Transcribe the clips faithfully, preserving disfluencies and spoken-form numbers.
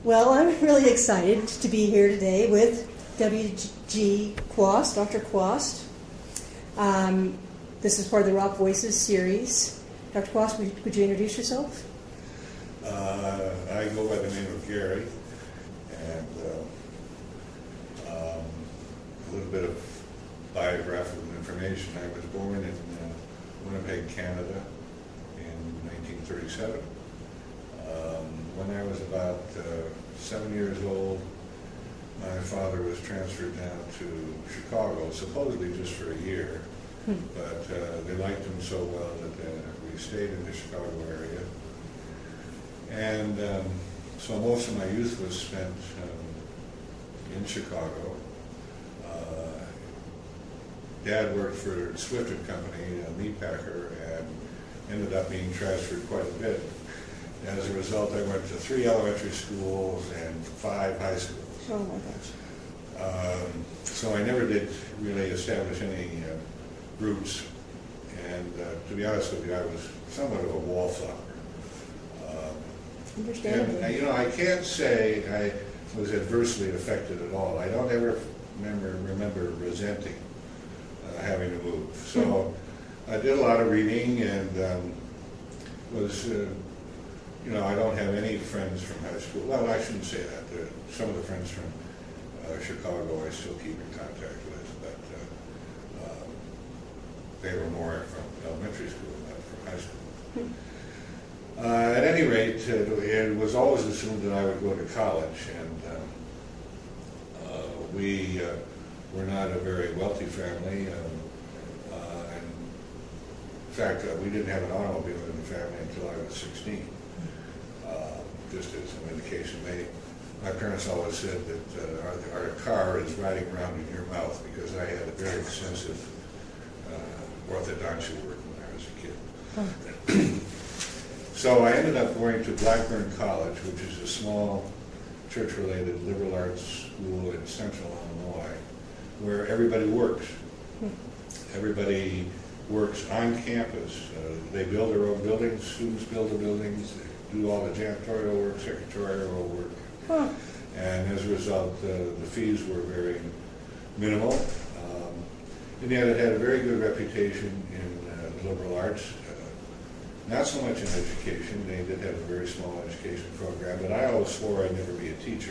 Well, I'm really excited to be here today with W G Quast, Doctor Quast. Um, this is part of the Rock Voices series. Doctor Quast, would, would you introduce yourself? Uh, I go by the name of Gary, and uh, um, a little bit of biographical information. I was born in uh, Winnipeg, Canada in nineteen thirty-seven. Um, when I was about uh, seven years old, my father was transferred down to Chicago, supposedly just for a year, hmm. but uh, they liked him so well that uh, we stayed in the Chicago area. And um, so most of my youth was spent um, in Chicago. Uh, Dad worked for Swift and Company, a meat packer, and ended up being transferred quite a bit. As a result, I went to three elementary schools and five high schools. Oh my gosh. Um, so I never did really establish any uh, roots. And uh, to be honest with you, I was somewhat of a wallflower. Um, Understandably. and, you know, I can't say I was adversely affected at all. I don't ever remember, remember resenting uh, having to move. So mm-hmm. I did a lot of reading and um, was... Uh, You know, I don't have any friends from high school. Well, I shouldn't say that. There, some of the friends from uh, Chicago I still keep in contact with, but uh, uh, they were more from elementary school, not from high school. Hmm. Uh, at any rate, uh, it was always assumed that I would go to college, and um, uh, we uh, were not a very wealthy family. Um, uh, and in fact, uh, we didn't have an automobile in the family until I was sixteen. Uh, just as an indication, they, my parents always said that uh, our, our car is riding around in your mouth because I had a very extensive uh, orthodontia work when I was a kid. Oh. So I ended up going to Blackburn College, which is a small church-related liberal arts school in central Illinois, where everybody works. Hmm. Everybody works on campus. Uh, they build their own buildings, students build the buildings, they do all the janitorial work, secretarial work. Huh. And as a result, uh, the fees were very minimal. Um, and yet it had a very good reputation in uh, the liberal arts. Uh, not so much in education. They did have a very small education program, but I always swore I'd never be a teacher.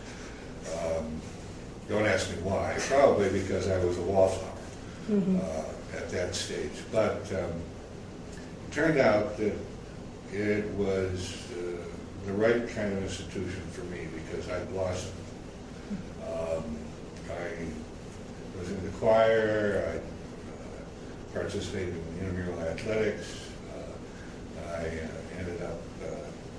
Um, don't ask me why. Probably because I was a wallflower mm-hmm. uh, at that stage. But um, it turned out that it was uh, the right kind of institution for me because I blossomed. Um, I was in the choir, I uh, participated in intramural athletics, uh, I uh, ended up uh,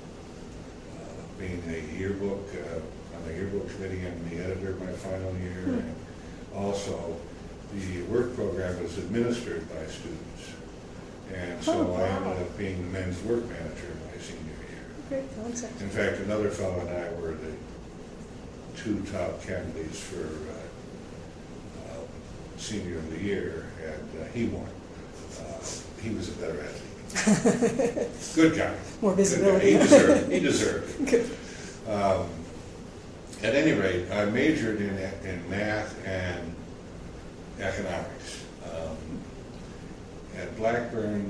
uh, being a yearbook, uh, on the yearbook committee and the editor my final year. Hmm. And also, the work program was administered by students. And so oh, wow. I ended up being the men's work manager in my senior year. Great concept. In fact, another fellow and I were the two top candidates for uh, uh, senior of the year, and uh, he won. Uh, he was a better athlete. Good guy. More visibility. He deserved it. He deserved it. Good. Um, at any rate, I majored in, in math and economics. Um, At Blackburn,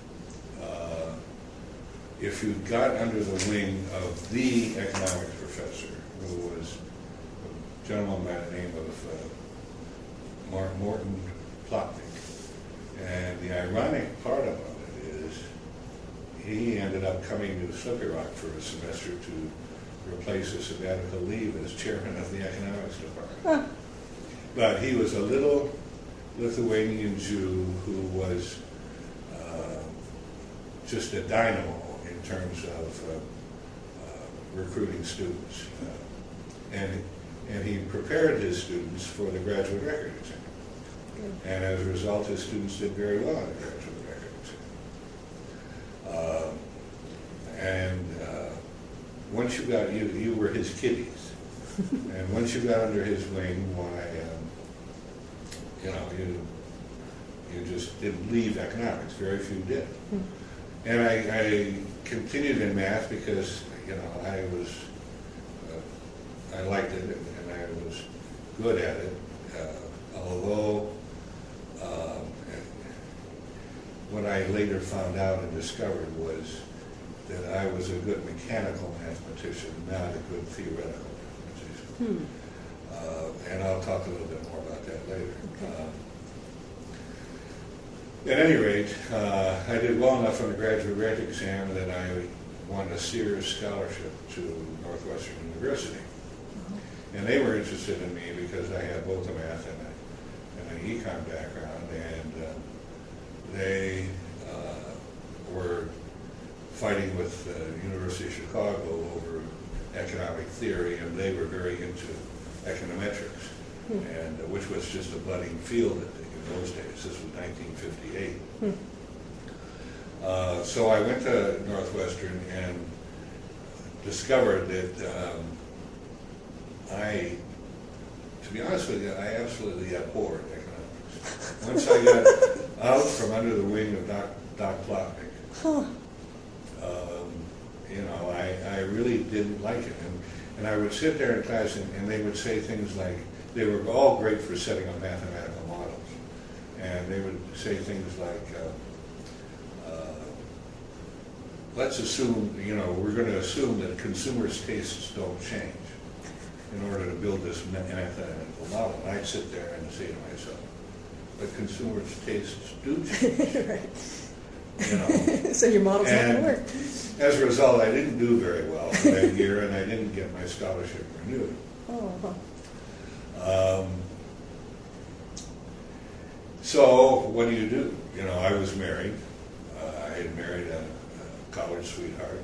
uh, if you got under the wing of the economics professor, who was a gentleman by the name of uh, Mark Morton Plotnick, and the ironic part about it is he ended up coming to Slippery Rock for a semester to replace a sabbatical leave as chairman of the economics department. Huh. But he was a little Lithuanian Jew who was uh, just a dynamo in terms of uh, uh, recruiting students. Uh, and, and he prepared his students for the graduate record exam. Good. And as a result, his students did very well on the graduate record exam. Uh, and uh, once you got, you, you were his kiddies. And once you got under his wing, why, um, you know, you you just didn't leave economics. Very few did. Mm. And I, I continued in math because, you know, I was uh, I liked it, and, and I was good at it. Uh, although, um, what I later found out and discovered was that I was a good mechanical mathematician, not a good theoretical mathematician. Hmm. Uh, and I'll talk a little bit more about that later. Okay. Um, at any rate, uh, I did well enough on the graduate grant exam that I won a Sears scholarship to Northwestern University. Uh-huh. And they were interested in me because I had both a math and, a, and an econ background, and uh, they uh, were fighting with the uh, University of Chicago over economic theory, and they were very into econometrics, hmm. and uh, which was just a budding field in those days. This was nineteen fifty-eight. Hmm. Uh, so I went to Northwestern and discovered that um, I, to be honest with you, I absolutely abhorred economics. Once I got out from under the wing of Doc, Doc Plotnick, huh. um, you know, I, I really didn't like it. And, and I would sit there in class and, and they would say things like, they were all great for setting up mathematical models. And they would say things like, uh, uh, let's assume, you know, we're going to assume that consumers' tastes don't change in order to build this mathematical model. And I'd sit there and say to myself, but consumers' tastes do change. Right. You know. So your model's not going to work. As a result, I didn't do very well for that year, and I didn't get my scholarship renewed. Oh, huh. Um, so what do you do? You know, I was married. Uh, I had married a, a college sweetheart,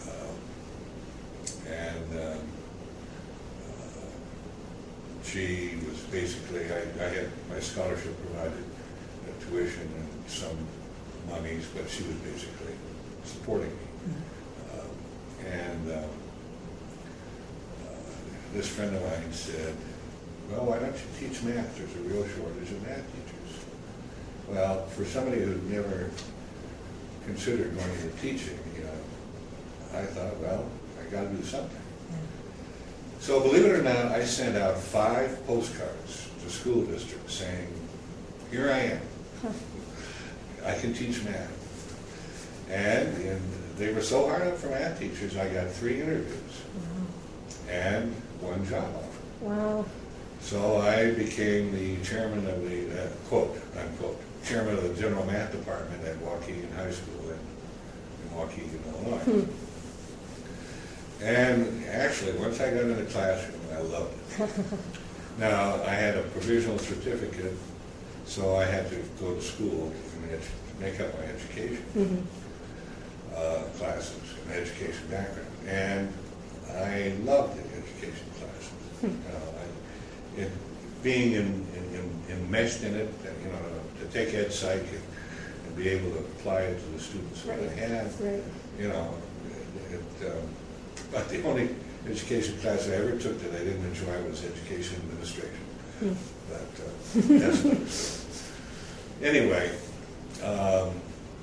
uh, and um, uh, she was basically, I, I had my scholarship provided uh, tuition and some monies, but she was basically supporting me. Mm-hmm. uh, and uh, uh, this friend of mine said, well, why don't you teach math? There's a real shortage of math teachers. Well, for somebody who'd never considered going into teaching, you know, I thought, well, I got to do something. Yeah. So believe it or not, I sent out five postcards to school districts saying, here I am. Huh. I can teach math. And, and they were so hard up for math teachers, I got three interviews. Wow. And one job offer. Wow. So I became the chairman of the, uh, quote, unquote, chairman of the general math department at Waukegan High School in, in Waukegan, Illinois. Hmm. And actually, once I got in the classroom, I loved it. Now, I had a provisional certificate, so I had to go to school and make up my education mm-hmm. uh, classes, and education background. And I loved the education classes. Hmm. You know, I, it, being in, in, in, enmeshed in it, you know, to take ed psych and, and be able to apply it to the students that I had, right. you know, it, it, um, but the only education class I ever took that I didn't enjoy was education administration. Hmm. But uh, that's not anyway. Um,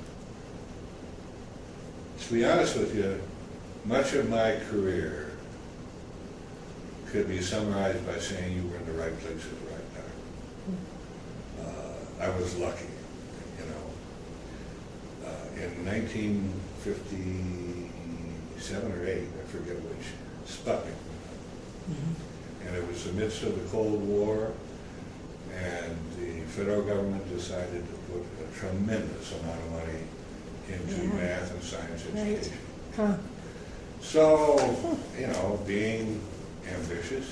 to be honest with you, much of my career could be summarized by saying you were in the right place at the right time. Uh, I was lucky, you know. Uh, in nineteen fifty-seven or eight, I forget which, Sputnik went up. Mm-hmm. And it was the midst of the Cold War, and the federal government decided to put a tremendous amount of money into yeah. math and science education. Right. Huh. So, you know, being ambitious,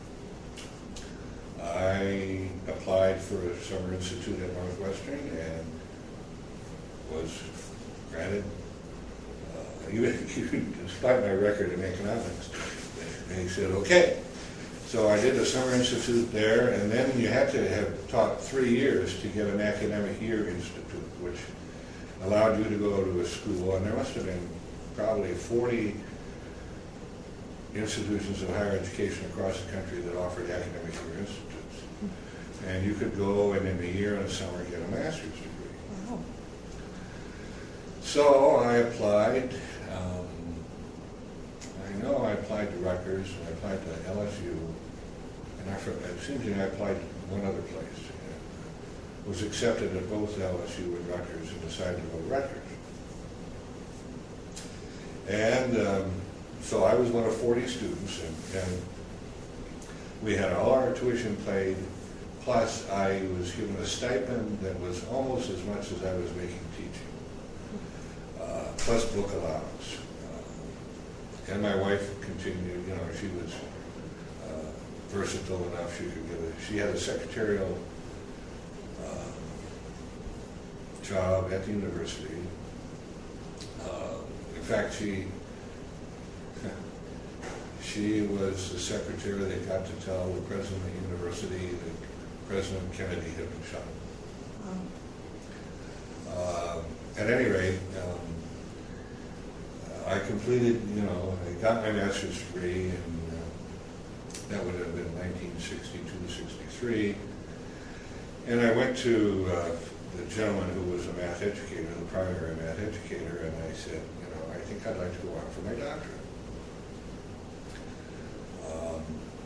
I applied for a summer institute at Northwestern and was granted, uh, even despite my record in economics. And he said, okay. So I did a summer institute there, and then you had to have taught three years to get an academic year institute, which allowed you to go to a school, and there must have been probably forty institutions of higher education across the country that offered academic year institutes. And you could go and in a year and a summer get a master's degree. Wow. So I applied. Um, I know I applied to Rutgers, and I applied to L S U, and I, it seems to me I applied to one other place. And was accepted at both L S U and Rutgers, and decided to go to Rutgers. And um, so I was one of forty students, and, and we had all our tuition paid, plus I was given a stipend that was almost as much as I was making teaching, uh, plus book allowance. Uh, and my wife continued, you know, she was uh, versatile enough, she could get a, she had a secretarial uh, job at the university. Uh, in fact, she she was the secretary that got to tell the president of the university that President Kennedy had been shot. Uh, at any rate, um, I completed, you know, I got my master's degree, and uh, that would have been nineteen sixty-two, sixty-three. And I went to uh, the gentleman who was a math educator, the primary math educator, and I said, you know, I think I'd like to go on for my doctorate. Um,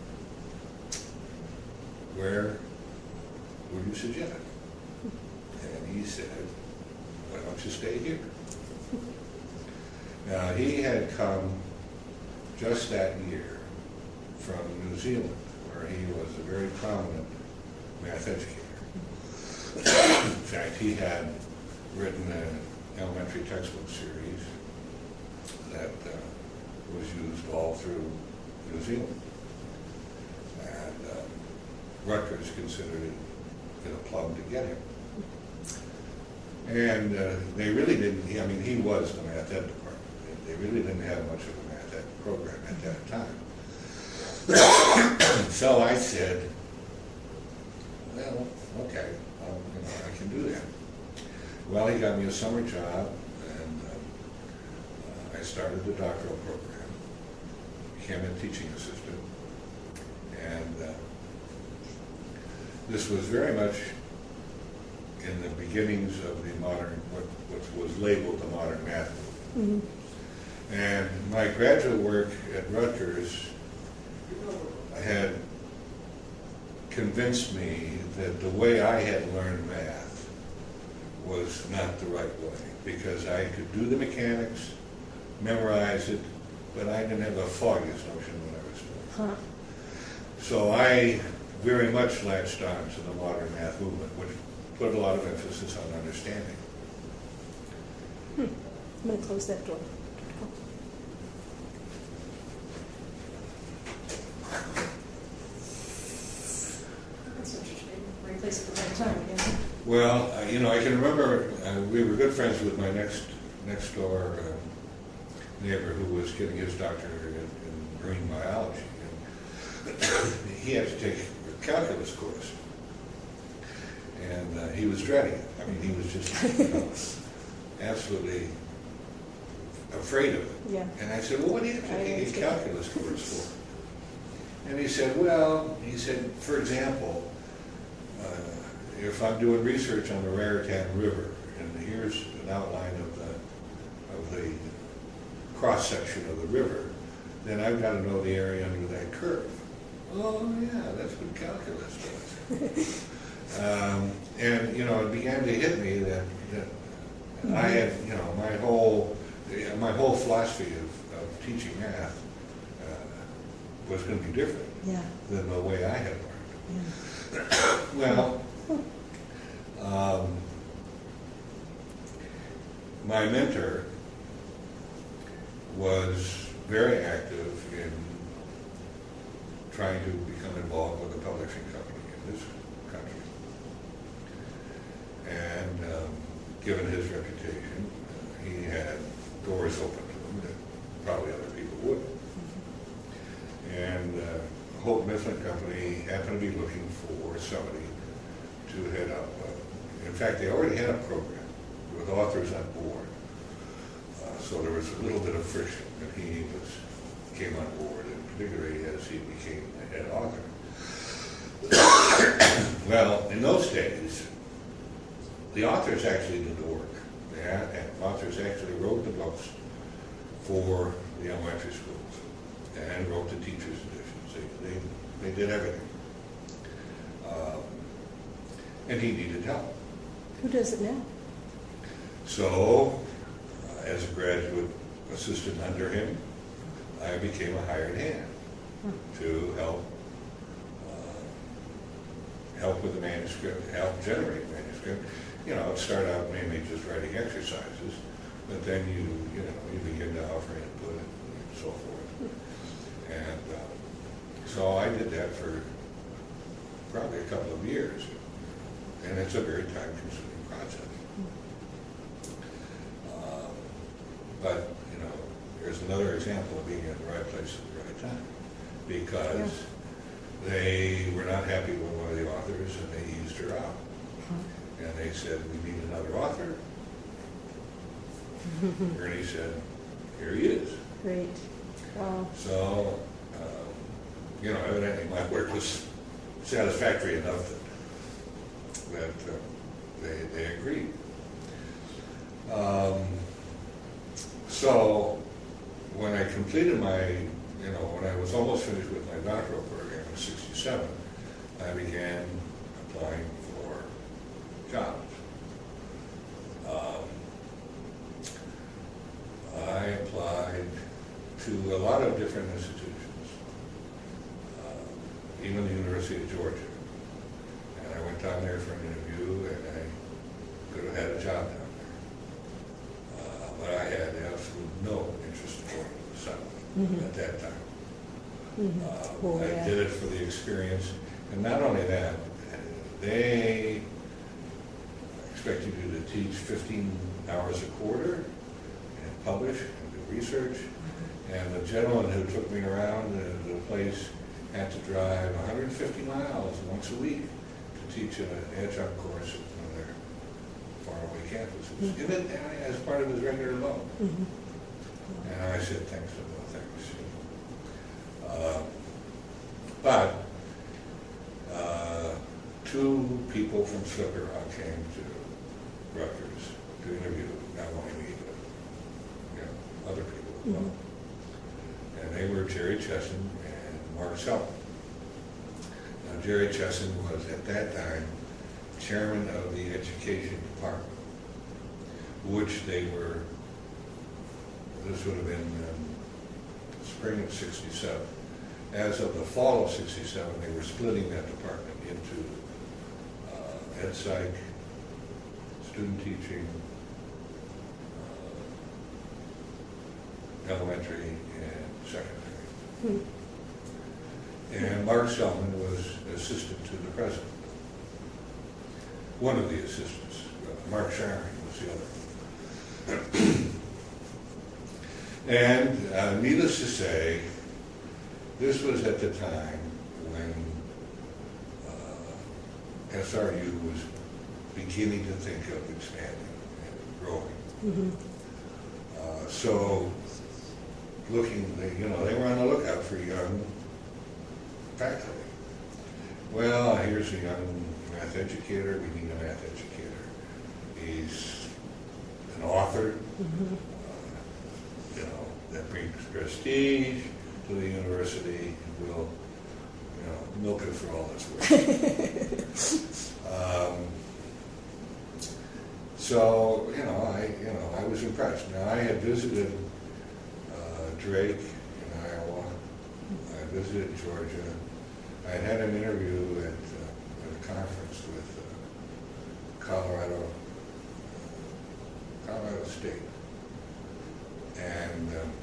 where would you suggest? And he said, why don't you stay here? Now, he had come just that year from New Zealand, where he was a very prominent math educator. In fact, he had written an elementary textbook series that uh, was used all through New Zealand. And uh, Rutgers considered it, it a plum to get him. And uh, they really didn't, I mean, he was the math ed department. They really didn't have much of a math ed program at that time. So I said, well, okay, um, you know, I can do that. Well, he got me a summer job, and uh, I started the doctoral program, became a teaching assistant, and uh, this was very much in the beginnings of the modern, what, what was labeled the modern math movement. Mm-hmm. And my graduate work at Rutgers had convinced me that the way I had learned math was not the right way, because I could do the mechanics, memorize it, but I didn't have the foggiest notion of what I was doing. Huh. So I very much latched on to the modern math movement, which put a lot of emphasis on understanding. Hmm. I'm going to close that door. That's interesting. Right place at the right time again. Well, uh, you know, I can remember uh, we were good friends with my next next door uh, neighbor who was getting his doctorate in, in marine biology. And he had to take a calculus course. And uh, he was dreading it. I mean, he was just you know, absolutely afraid of it. Yeah. And I said, well, what do you have to take a calculus course for? And he said, well, he said, for example, uh, if I'm doing research on the Raritan River, and here's an outline of the of the cross section of the river, then I've got to know the area under that curve. Oh yeah, that's what calculus does. Um, and, you know, it began to hit me that, that mm-hmm. I had, you know, my whole, my whole philosophy of, of teaching math uh, was going to be different yeah. than the way I had learned. Yeah. Well, um, my mentor was very active in trying to become involved with a publishing company in this country. And um, given his reputation, uh, he had doors open to him that probably other people would. Mm-hmm. And uh, Holt Mifflin Company happened to be looking for somebody to head up. Uh, in fact, they already had a program with authors on board. Uh, so there was a little bit of friction when he was came on board, and particularly as he became the head author. Well, in those days, the authors actually did the work. The authors actually wrote the books for the elementary schools. and wrote the teacher's editions. They, they, they did everything. Um, and he needed help. Who does it now? So, uh, as a graduate assistant under him, I became a hired hand Hmm. to help uh, help with the manuscript, help generate manuscript. You know, it started out mainly just writing exercises, but then you you know you begin to offer input and so forth. And uh, so I did that for probably a couple of years, and it's a very time-consuming project. Uh, but you know, here's another example of being at the right place at the right time, because Yeah. they were not happy with one of the authors, and they eased her out. And they said, "We need another author." Ernie said, "Here he is." Great. Wow. So, um, you know, evidently my work was satisfactory enough that, that uh, they, they agreed. Um, so, when I completed my, you know, when I was almost finished with my doctoral program in sixty-seven, I began applying for jobs. Um, I applied to a lot of different institutions, uh, even the University of Georgia. And I went down there for an interview, and I could have had a job down there. Uh, but I had absolutely no interest in going to the South Mhm. at that time. Mhm. Uh, Oh, I yeah. did it for the experience, and not only that, they expected you to teach fifteen hours a quarter and publish and do research. And the gentleman who took me around the, the place had to drive one hundred fifty miles once a week to teach an adjunct course at one of their faraway campuses, Mhm. in it, as part of his regular load. Mhm. And I said, thanks, but no thanks. Uh, but uh, two people from Slippery Rock came to Rutgers to interview not only me, but you know, other people as well. Mhm. And they were Jerry Chesson and Mark Selman. Now, Jerry Chesson was at that time chairman of the education department, which they were, this would have been um, spring of sixty-seven. As of the fall of sixty-seven, they were splitting that department into uh, ed psych, student teaching, uh, elementary, and secondary. Hmm. And Mark Selman was assistant to the president. One of the assistants. Uh, Mark Sharon was the other. And uh, needless to say, this was at the time when uh, S R U was beginning to think of expanding and growing. Mhm. Uh, so, looking, they, you know, they were on the lookout for young faculty. Well, here's a young math educator. We need a math educator. He's an author. Mhm. You know, that brings prestige to the university, and we'll, you know, milk it for all it's worth. um, so, you know, I, you know, I was impressed. Now, I had visited uh, Drake in Iowa. I visited Georgia. I had had an interview at, uh, at a conference with uh, Colorado, Colorado State. And um,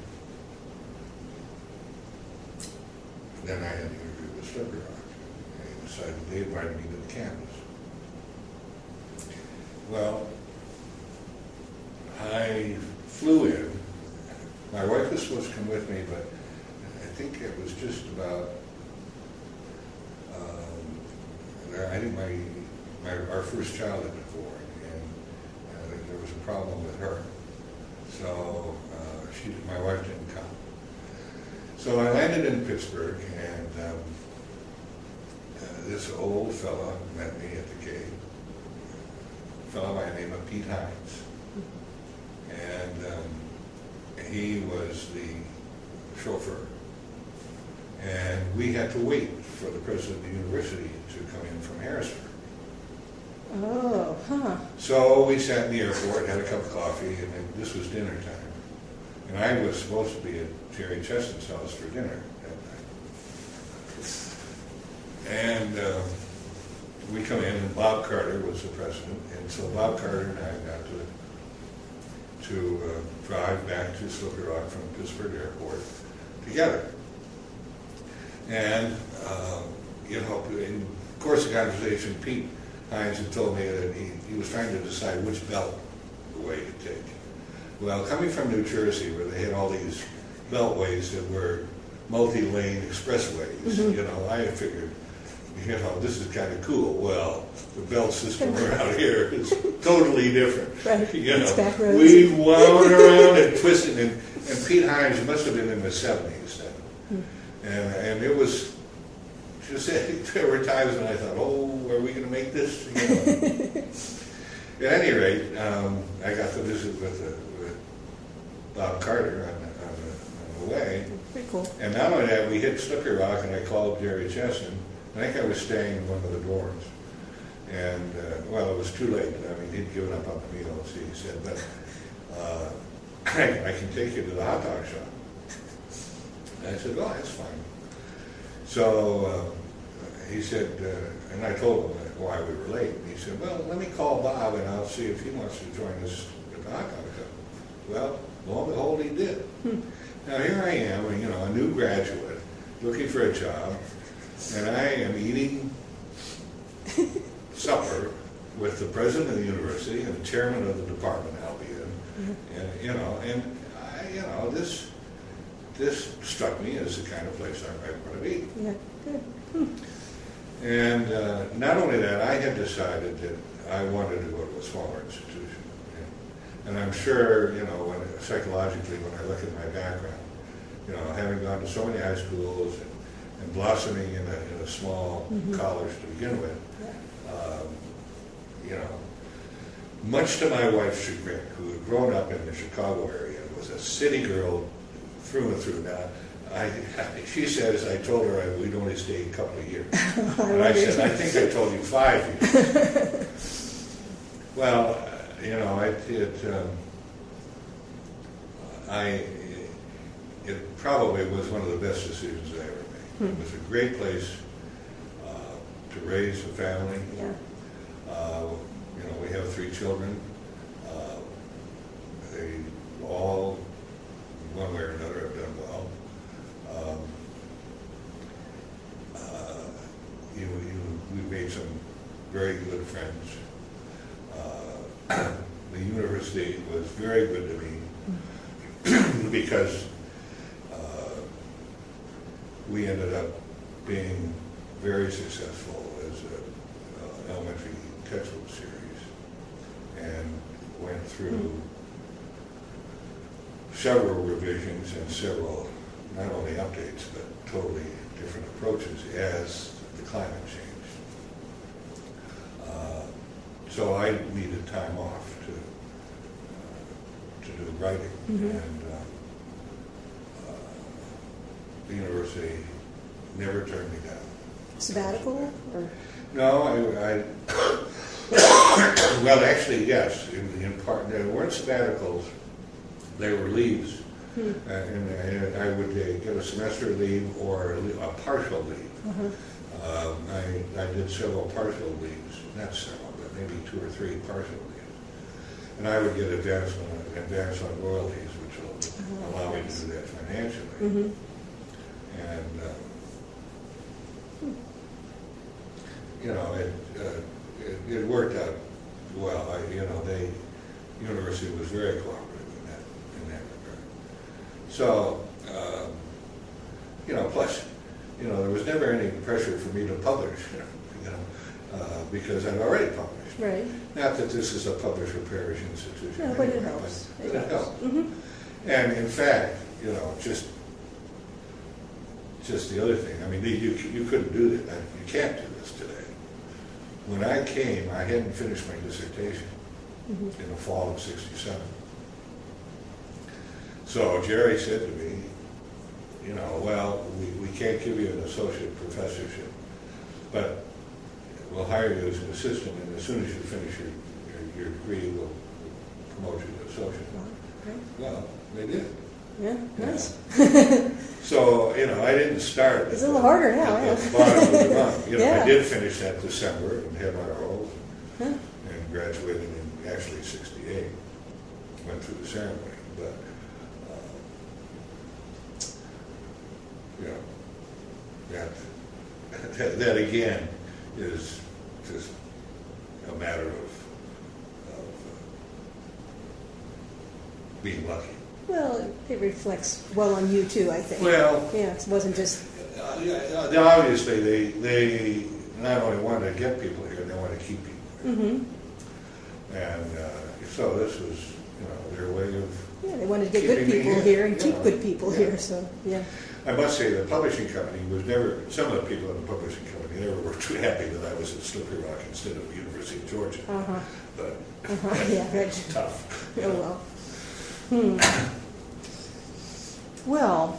then I had an interview with Slippery Rock. And they decided they invited me to the campus. Well, I flew in. My wife was supposed to come with me, but I think it was just about, um, I think my, my our first child had been born, and uh, there was a problem with her. So uh, she, my wife didn't come. So I landed in Pittsburgh, and um, uh, this old fella met me at the gate. A fellow by the name of Pete Hines. And um, he was the chauffeur. we had to wait for the president of the university to come in from Harrisburg. Oh, huh. So we sat in the airport, had a cup of coffee, and then this was dinner time. And I was supposed to be at Jerry Cheston's house for dinner that night. And uh, we come in, and Bob Carter was the president. And so Bob Carter and I got to, to uh, drive back to Slippery Rock from Pittsburgh Airport together. And, uh, you know, in the course of the conversation, Pete Hines had told me that he, he was trying to decide which belt the way to take. Well, coming from New Jersey, where they had all these beltways that were multi-lane expressways, mm-hmm. you know, I figured, you know, this is kind of cool. Well, the belt system around here is totally different. Right. You it's know, back roads. we wound around and twisted, and, and Pete Hines must have been in the seventies then. Hmm. And, and it was, just there were times when I thought, oh, are we going to make this? You know. At any rate, um, I got to visit with, uh, with Bob Carter on the, on, the, on the way. Pretty cool. And not only that, we hit Slippery Rock, and I called Jerry Cheston. I think I was staying in one of the dorms. And, uh, well, it was too late. I mean, he'd given up on the meals, he said, but uh, I, I can take you to the hot dog shop. And I said, well, that's fine. So uh, he said, uh, and I told him why we were late. And he said, well, let me call Bob and I'll see if he wants to join us at the hot dog shop. Well, lo and behold, he did. Hmm. Now here I am, you know, a new graduate, looking for a job, and I am eating supper with the president of the university and the chairman of the department I'll be in, mm-hmm. and you know, and I, you know, this. This struck me as the kind of place I might want to be. Yeah, good. Hmm. And uh, not only that, I had decided that I wanted to go to a smaller institution. And, and I'm sure, you know, when psychologically, when I look at my background, you know, having gone to so many high schools and, and blossoming in a, in a small mm-hmm. college to begin with, yeah. um, you know, much to my wife's chagrin, who had grown up in the Chicago area, was a city girl through and through. Now, I, she says, I told her I, we'd only stay a couple of years. And I said, I think I told you five years. Well, uh, you know, it, it um, I, it probably was one of the best decisions I ever made. Hmm. It was a great place uh, to raise a family. Yeah. Uh, you know, we have three children. Uh, they all, one way or another, have done well. Um, uh, you, you, we've made some very good friends. Uh, the university was very good to me because uh, we ended up being very successful as an elementary textbook series and went through several revisions and several, not only updates, but totally different approaches as the climate changed. Uh, so I needed time off to uh, to do writing, mm-hmm. and uh, uh, the university never turned me down. Sabbatical? Or? No, I, I well, actually, yes, in, in part. There weren't sabbaticals. They were leaves, hmm. uh, and, and I would uh, get a semester leave or a, a partial leave. Uh-huh. um, I, I did several partial leaves, not several, but maybe two or three partial leaves. And I would get advance on, advance on royalties, which will uh-huh. allow me to do that financially. Mm-hmm. And, uh, hmm. you know, it, uh, it, it worked out well. I, you know, they, the university was very cooperative. So, um, you know, plus, you know, there was never any pressure for me to publish, you know, uh, because I'd already published. Right. Not that this is a publisher parish institution. No, but it helps. But it, it helps. helps. Mm-hmm. And in fact, you know, just just the other thing, I mean, you, you couldn't do that. You can't do this today. When I came, I hadn't finished my dissertation mm-hmm. in the fall of sixty-seven. So Jerry said to me, you know, well, we, we can't give you an associate professorship, but we'll hire you as an assistant, and as soon as you finish your, your, your degree, we'll promote you to associate. Wow, great. Well, they did. Yeah, nice. So, you know, I didn't start. It's a little harder now, At yeah. the bottom of the rung. You know, Yeah. I did finish that December and had my roll Huh. and graduated in actually sixty-eight. Went through the ceremony, but uh, you know, that, that that again is just a matter of, of uh, being lucky. Well, it- it reflects well on you too, I think. Well, Yeah, it wasn't just, uh, yeah, they- obviously they they not only want to get people here, they want to keep people here. mm-hmm. And uh, so this was, you know, their way of. Yeah, they wanted to get good Keeping me people here, here and you keep know, good people yeah. here, so, yeah. I must say, the publishing company was never, some of the people in the publishing company never were too happy that I was at Slippery Rock instead of University of Georgia. Uh-huh. But Uh-huh, yeah, it's right. tough. Oh, well. Hmm. Well,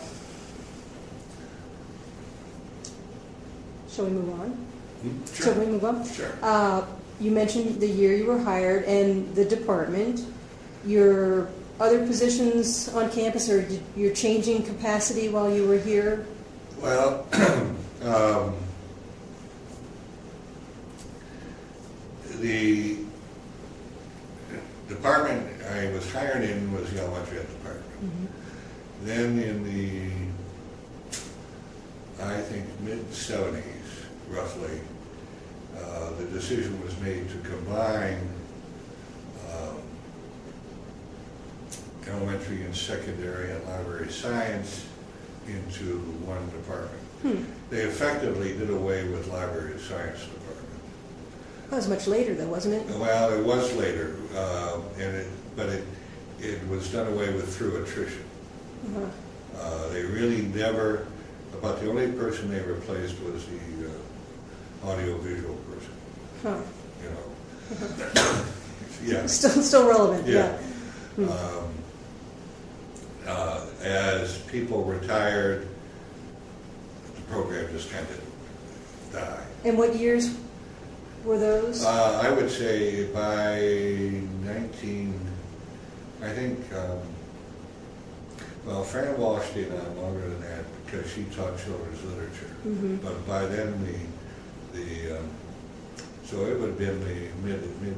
shall we move on? Hmm? Shall we Sure. move on? Sure. Uh, you mentioned the year you were hired and the department. Your other positions on campus, or did, you're changing capacity while you were here? Well, um, the department I was hired in was the elementary ed department. Mm-hmm. Then in the, I think, mid seventies, roughly, uh, the decision was made to combine um, elementary and secondary and library science into one department. Hmm. They effectively did away with library science department. That was much later, though, wasn't it? Well, it was later, uh, and it, but it, it was done away with through attrition. Uh-huh. Uh, they really never, about the only person they replaced was the uh, audio-visual person, Huh. you know. Yeah. Still, still relevant, yeah. Yeah. Um, uh, as people retired, the program just kind of died. And what years were those? Uh, I would say by nineteen, I think, um, well, Fran Walsh stayed on longer than that because she taught children's literature. Mm-hmm. But by then, the, the um, so it would have been the mid, mid,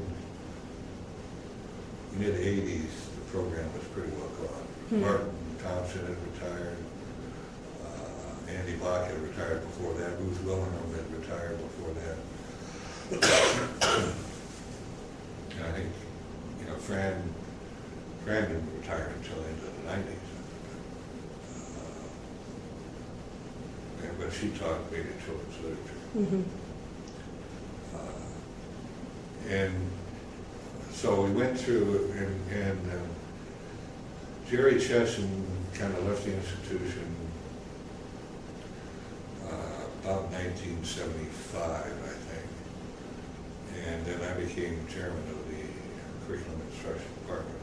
mid eighties, the program was pretty well gone. Hmm. Martin Thompson had retired. Uh, Andy Bach had retired before that. Ruth Wilhelm had retired before that. And I think, you know, Fran, Fran didn't retire until into the nineties. Uh, and, but she taught me the children's literature. Mm-hmm. Uh, and so we went through, and, and um, Jerry Chesson kind of left the institution uh, about nineteen seventy-five, I think. And then I became chairman of the curriculum instruction department.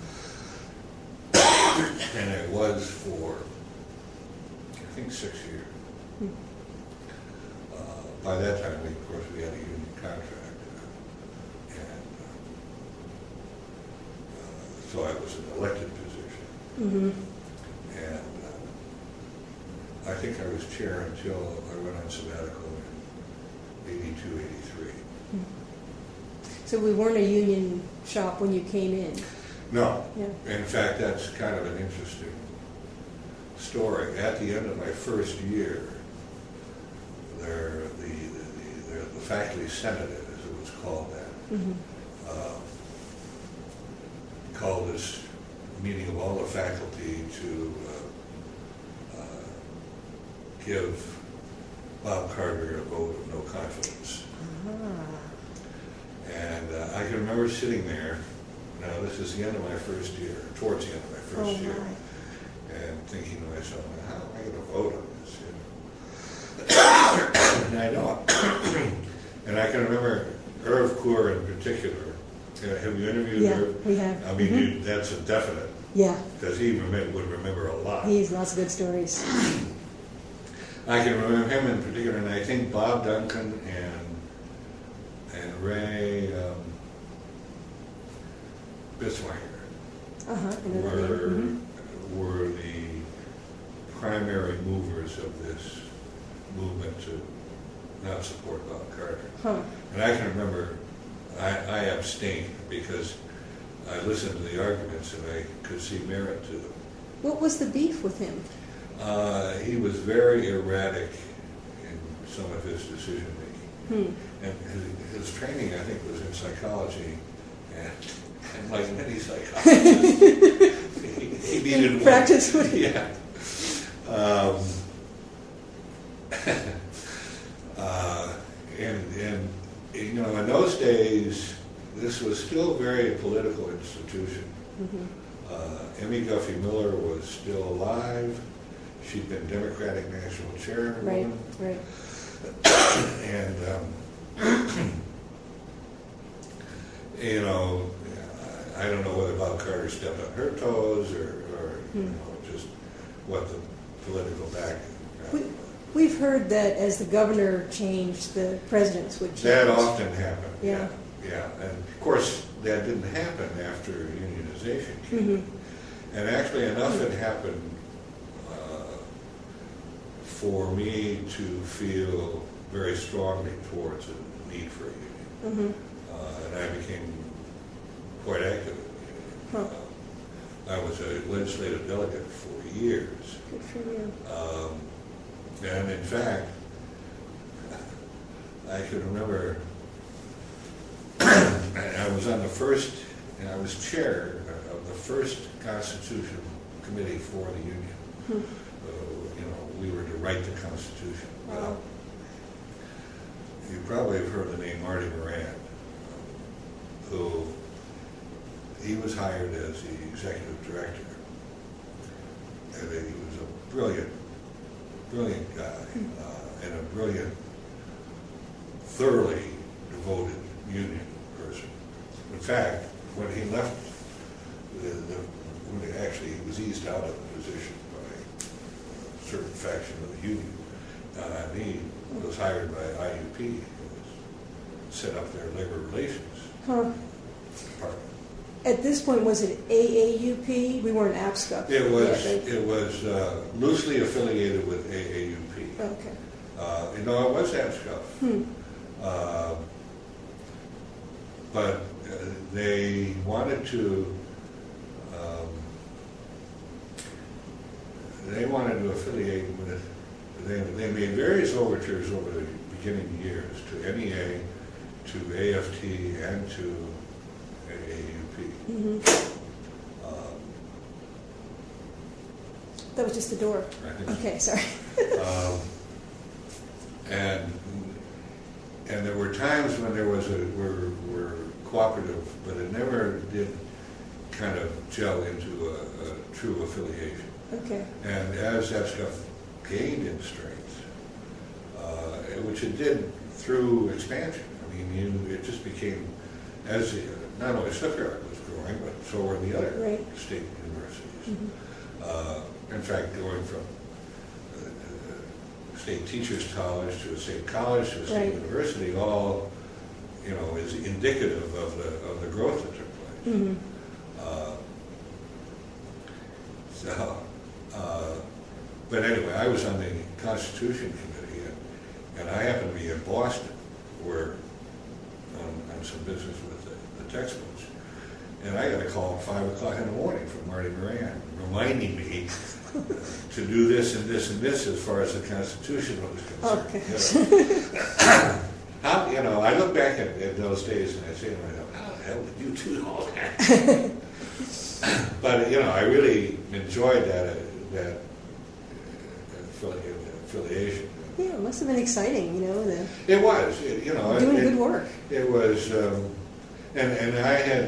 And it was for, I think, six years. Hmm. Uh, by that time, we, of course, we had a union contract. Uh, and uh, uh, so I was an elected position. Mm-hmm. And uh, I think I was chair until I went on sabbatical in eighty-two, eighty-three. So we weren't a union shop when you came in? No. Yeah. In fact, that's kind of an interesting story. At the end of my first year, there, the, the, the, the faculty senate, as it was called then, Mm-hmm. uh, called this meeting of all the faculty to uh, uh, give Bob Carter a vote of no confidence. Ah. And uh, I can remember sitting there, now this is the end of my first year, towards the end of my first Oh, year, my. and thinking to myself, how am I going to vote on this? You know? And I don't. And I can remember Irv Kuhr in particular. Uh, have you interviewed Yeah, Irv? we have. I mean, Mhm. you, that's a definite Yeah. Because he remem- would remember a lot. He has lots of good stories. I can remember him in particular, and I think Bob Duncan and and Ray um, Biswanger Uh-huh. were Mm-hmm. were the primary movers of this movement to not support Bob Carter. Huh. And I can remember I, I abstained because I listened to the arguments and I could see merit to them. What was the beef with him? Uh, he was very erratic in some of his decision making. Hmm. And his, his training, I think, was in psychology, and, and like many psychologists, he, he needed one. Practice what he... Yeah. Um, uh, and, and, you know, in those days, this was still very a political institution. Mm-hmm. Uh, Emmy Guffey Miller was still alive. She'd been Democratic National Chairwoman. Right, right. And, um, you know, I don't know whether Bob Carter stepped on her toes or, or Hmm. you know, just what the political background We, was. we've heard that as the governor changed, the presidents would change. That often happened. Yeah. Yeah. Yeah. And of course, that didn't happen after unionization came. Mm-hmm. And actually, enough had happened uh, for me to feel very strongly towards a need for a union. Mm-hmm. Uh, and I became quite active in the union. Huh. Uh, I was a legislative delegate for years. Good for you. Um, and in fact, I could remember I was on the first, and I was chair of the first Constitution Committee for the Union. Hmm. Uh, you know, we were to write the Constitution. Wow. Uh, you probably have heard the name Marty Moran, who he was hired as the executive director. And he was a brilliant, brilliant guy, uh, and a brilliant, thoroughly devoted union person. In fact, when he left, the, the, when he actually he was eased out of the position by a certain faction of the union, uh, and he was hired by I U P, who was set up their labor relations Huh. department. At this point, was it A A U P? We weren't APSCA. It was yet, right? it was uh, loosely affiliated with A A U P. Okay. Uh, you know, it was APSCA. Hmm. Uh, but uh, they wanted to um, they wanted to affiliate with they, they made various overtures over the beginning years to N E A, to A F T, and to A A U P. Mm-hmm. Um, That was just the door. I think so. Okay, sorry. Um, and and there were times when there was a were were cooperative, but it never did kind of gel into a, a true affiliation. Okay. And as that stuff gained in strength, uh, which it did through expansion. I mean, you, it just became as the, not only Stuttgart was growing, but so were the other Right. state universities. Mm-hmm. Uh, in fact, going from uh, state teachers college to a state college to a state Right. university, all you know, is indicative of the of the growth that took place. Mm-hmm. Uh, so, uh, but anyway, I was on the Constitution Committee, and, and I happened to be in Boston, where on, on some business with the, the textbooks. And I got a call at five o'clock in the morning from Marty Moran, reminding me to do this and this and this as far as the Constitution was concerned. Okay. You know? How, you know, I look back at, at those days and I say to myself, how the hell did you do all that? But, you know, I really enjoyed that, uh, that affili- affiliation. Yeah, it must have been exciting, you know, the, It was, it, you know. doing it, good work. It was, um, and, and I had,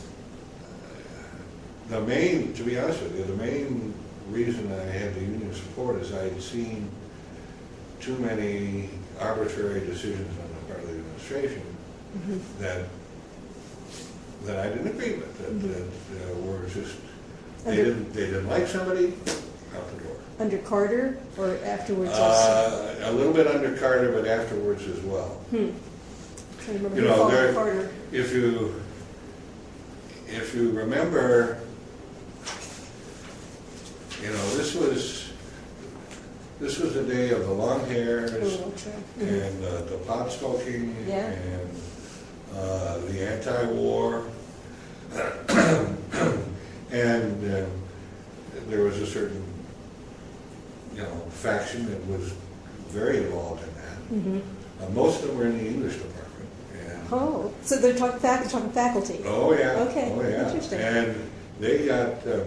the main, to be honest with you, the main reason I had the union support is I had seen too many arbitrary decisions on the part of the administration Mm-hmm. that that I didn't agree with, that, Mhm. that uh, were just They Under- didn't, they didn't like somebody, out the door. Under Carter or afterwards? also? Uh, a little bit under Carter, but afterwards as well. Hmm. Trying to remember You who know, followed there, Carter. if you, if you remember, you know, this was, this was the day of the long hairs Oh, okay. Mhm. and uh, the pot smoking Yeah. and uh, the anti-war. And uh, there was a certain, you know, faction that was very involved in that. Mhm. Uh, most of them were in the English department. And, Oh, so they're talking, fac- talking faculty. oh yeah. Okay, Oh yeah. interesting. And they got, um,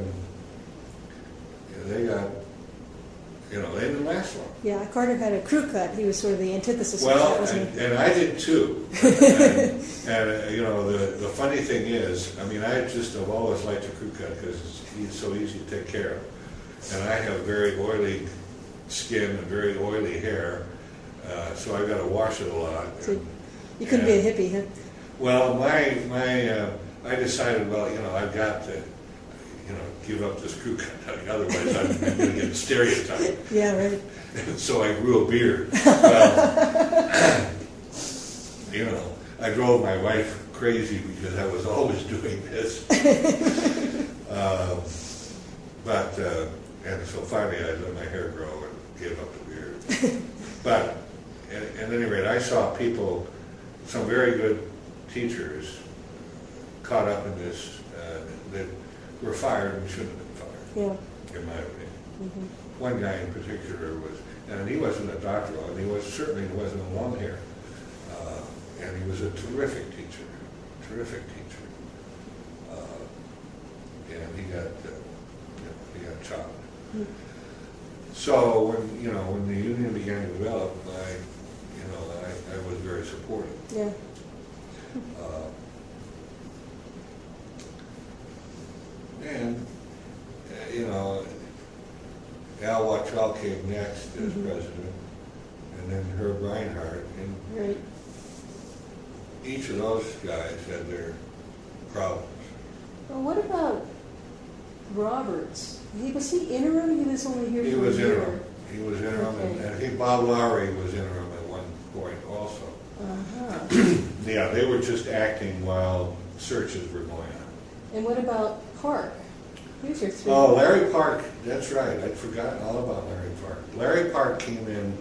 they got, you know, they didn't last long. Yeah, Carter had a crew cut. He was sort of the antithesis of Well, that, wasn't and, he? and I did too. and, and uh, you know, the, the funny thing is, I mean, I just have always liked a crew cut because it's, it's so easy to take care of. And I have very oily skin and very oily hair, uh, so I've got to wash it a lot. So And- you couldn't be a and- hippie, huh? Well, my, my, uh, I decided, well, you know, I've got to, you know, give up this crew cut, otherwise I'm going to get stereotyped. Yeah, right. So I grew a beard. Well, you know, I drove my wife crazy because I was always doing this. uh, but, uh, and so finally I let my hair grow and gave up the beard. But at, at any rate, I saw people, some very good teachers, caught up in this, uh, that were fired and shouldn't have been fired, Yeah. in my opinion. Mm-hmm. One guy in particular was, and he wasn't a doctor, and he was certainly wasn't a long hair, uh, and he was a terrific teacher, terrific teacher, uh, and he got, uh, you know, he got chopped. Mm. So when you know when the union began to develop, I, you know, I, I was very supportive. Yeah. Uh, and uh, you know. Al Wachtel came next as Mhm. president, and then Herb Reinhardt, and Right. each of those guys had their problems. Well, what about Roberts? He, was he interim? He was only here He for was a year. interim. He was interim, and, Okay. and I think Bob Lowry was interim at one point also. Uh-huh. Yeah, they were just acting while searches were going on. And what about Park? He was here three. Oh, Larry Park, that's right. I'd forgotten all about Larry Park. Larry Park came in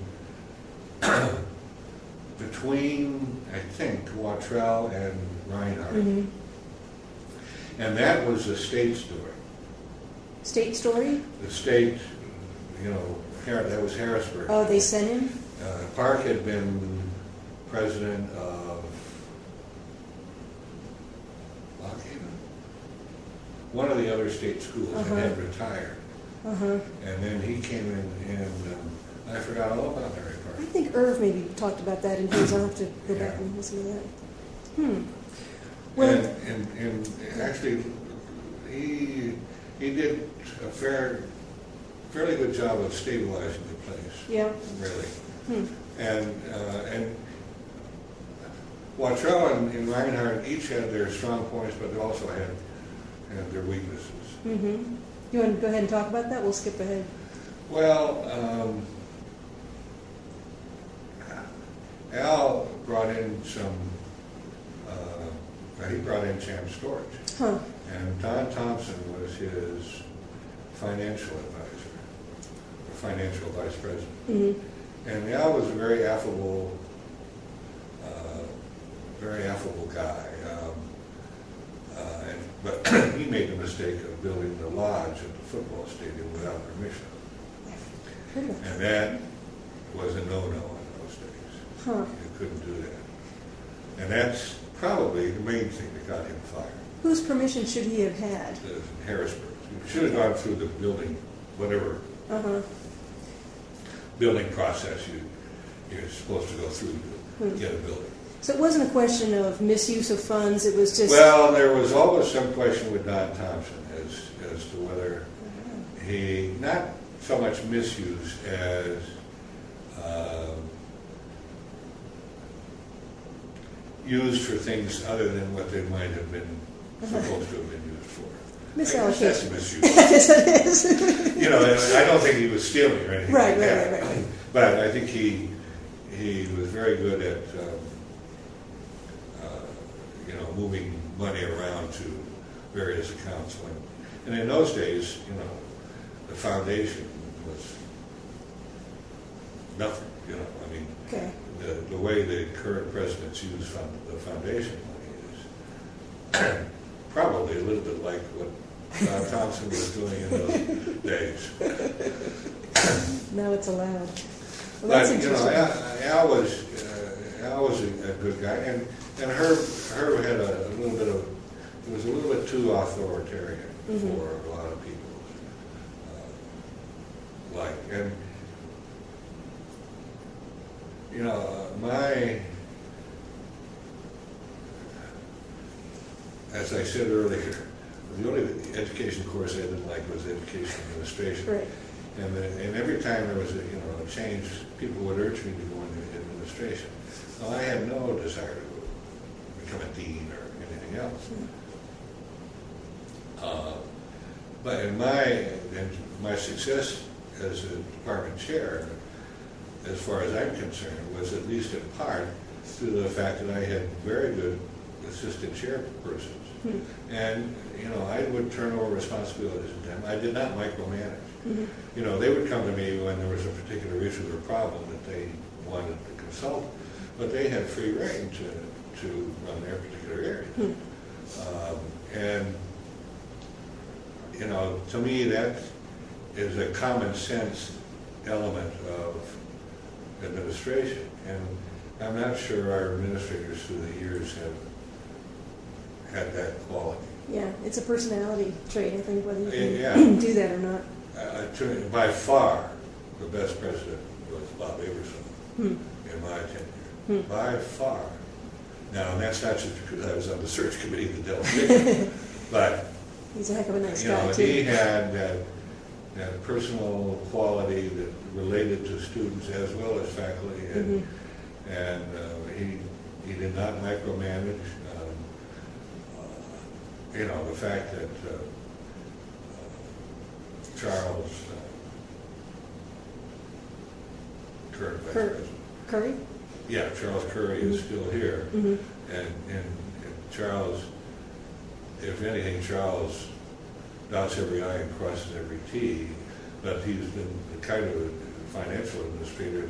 between, I think, Wachtel and Reinhardt. Mhm. And that was the state's doing. State story? The state, you know, Har- that was Harrisburg. Oh, they sent him? Uh, Park had been president of Lockhaven, one of the other state schools, Uh-huh. and had retired. Uh-huh. And then he came in, and um, I forgot all about Larry I Park. think Irv maybe talked about that in his. I'll have to go back Yeah. and listen to that. Hmm. Well, And, and, and actually, he, he did a fair, fairly good job of stabilizing the place, yeah. really. Hmm. And, uh, and Wachtel and, and Reinhardt each had their strong points, but they also had, had their weaknesses. Mm-hmm. You want to go ahead and talk about that? We'll skip ahead. Well, um, Al brought in some, uh, he brought in Champ Storch. Huh. And Don Thompson was his financial advisor, or financial vice president. Mm-hmm. And Al was a very affable, uh, very affable guy. Um, uh, and, but he made the mistake of building the lodge at the football stadium without permission. Heard of that. And that was a no-no in those days. Huh. You couldn't do that. And that's probably the main thing that got him fired. Whose permission should he have had? The Harrisburg. You should have gone through the building, whatever Uh-huh. building process you, you're supposed to go through to Hmm. get a building. So it wasn't a question of misuse of funds, it was just... Well, there was always some question with Don Thompson as, as to whether he, not so much misuse as um, used for things other than what they might have been supposed to have been used for. I guess that's misallocation. misuse. Yes, it is. You know, and I don't think he was stealing or anything Right, like right, that. right, right, right. But I think he he was very good at um, uh, you know moving money around to various accounts. When, and in those days, you know, the foundation was nothing. You know, I mean, Okay. the the way the current presidents use fund, the foundation money is probably a little bit like what Bob Thompson was doing in those days. Now it's allowed. Well, But, that's you know, interesting. Al, Al was, uh, Al was a, a good guy, and, and Herb, Herb had a, a little bit of, it was a little bit too authoritarian Mhm. for a lot of people. Uh, like, and, you know, uh, my, as I said earlier, the only education course I didn't like was education administration. Right. And, the, and every time there was a, you know, a change, people would urge me to go into administration. Well, I had no desire to become a dean or anything else. Uh, but in my, in my success as a department chair, as far as I'm concerned, was at least in part due to the fact that I had very good assistant chairpersons. Hmm. And, you know, I would turn over responsibilities to them. I did not micromanage. Mhm. You know, they would come to me when there was a particular issue or problem that they wanted to consult, but they had free rein to, to run their particular area. Hmm. Um, and, you know, to me that is a common sense element of administration. And I'm not sure our administrators through the years have had that quality. Yeah, it's a personality trait, I think, whether you can Yeah. do that or not. Uh, to, by far, the best president was Bob Averson, Hmm. in my tenure. Hmm. By far. Now, and that's not just because I was on the search committee that dealt with it, but, He's a heck of a nice you guy, know, too. he had that, that personal quality that related to students as well as faculty, and, Mhm. and uh, he, he did not micromanage. Um, uh, you know, the fact that uh, Charles, uh, current vice Cur- president. Curry? Yeah, Charles Curry is Mhm. still here. Mhm. And, and, and Charles, if anything, Charles dots every I and crosses every T, but he's been the kind of financial administrator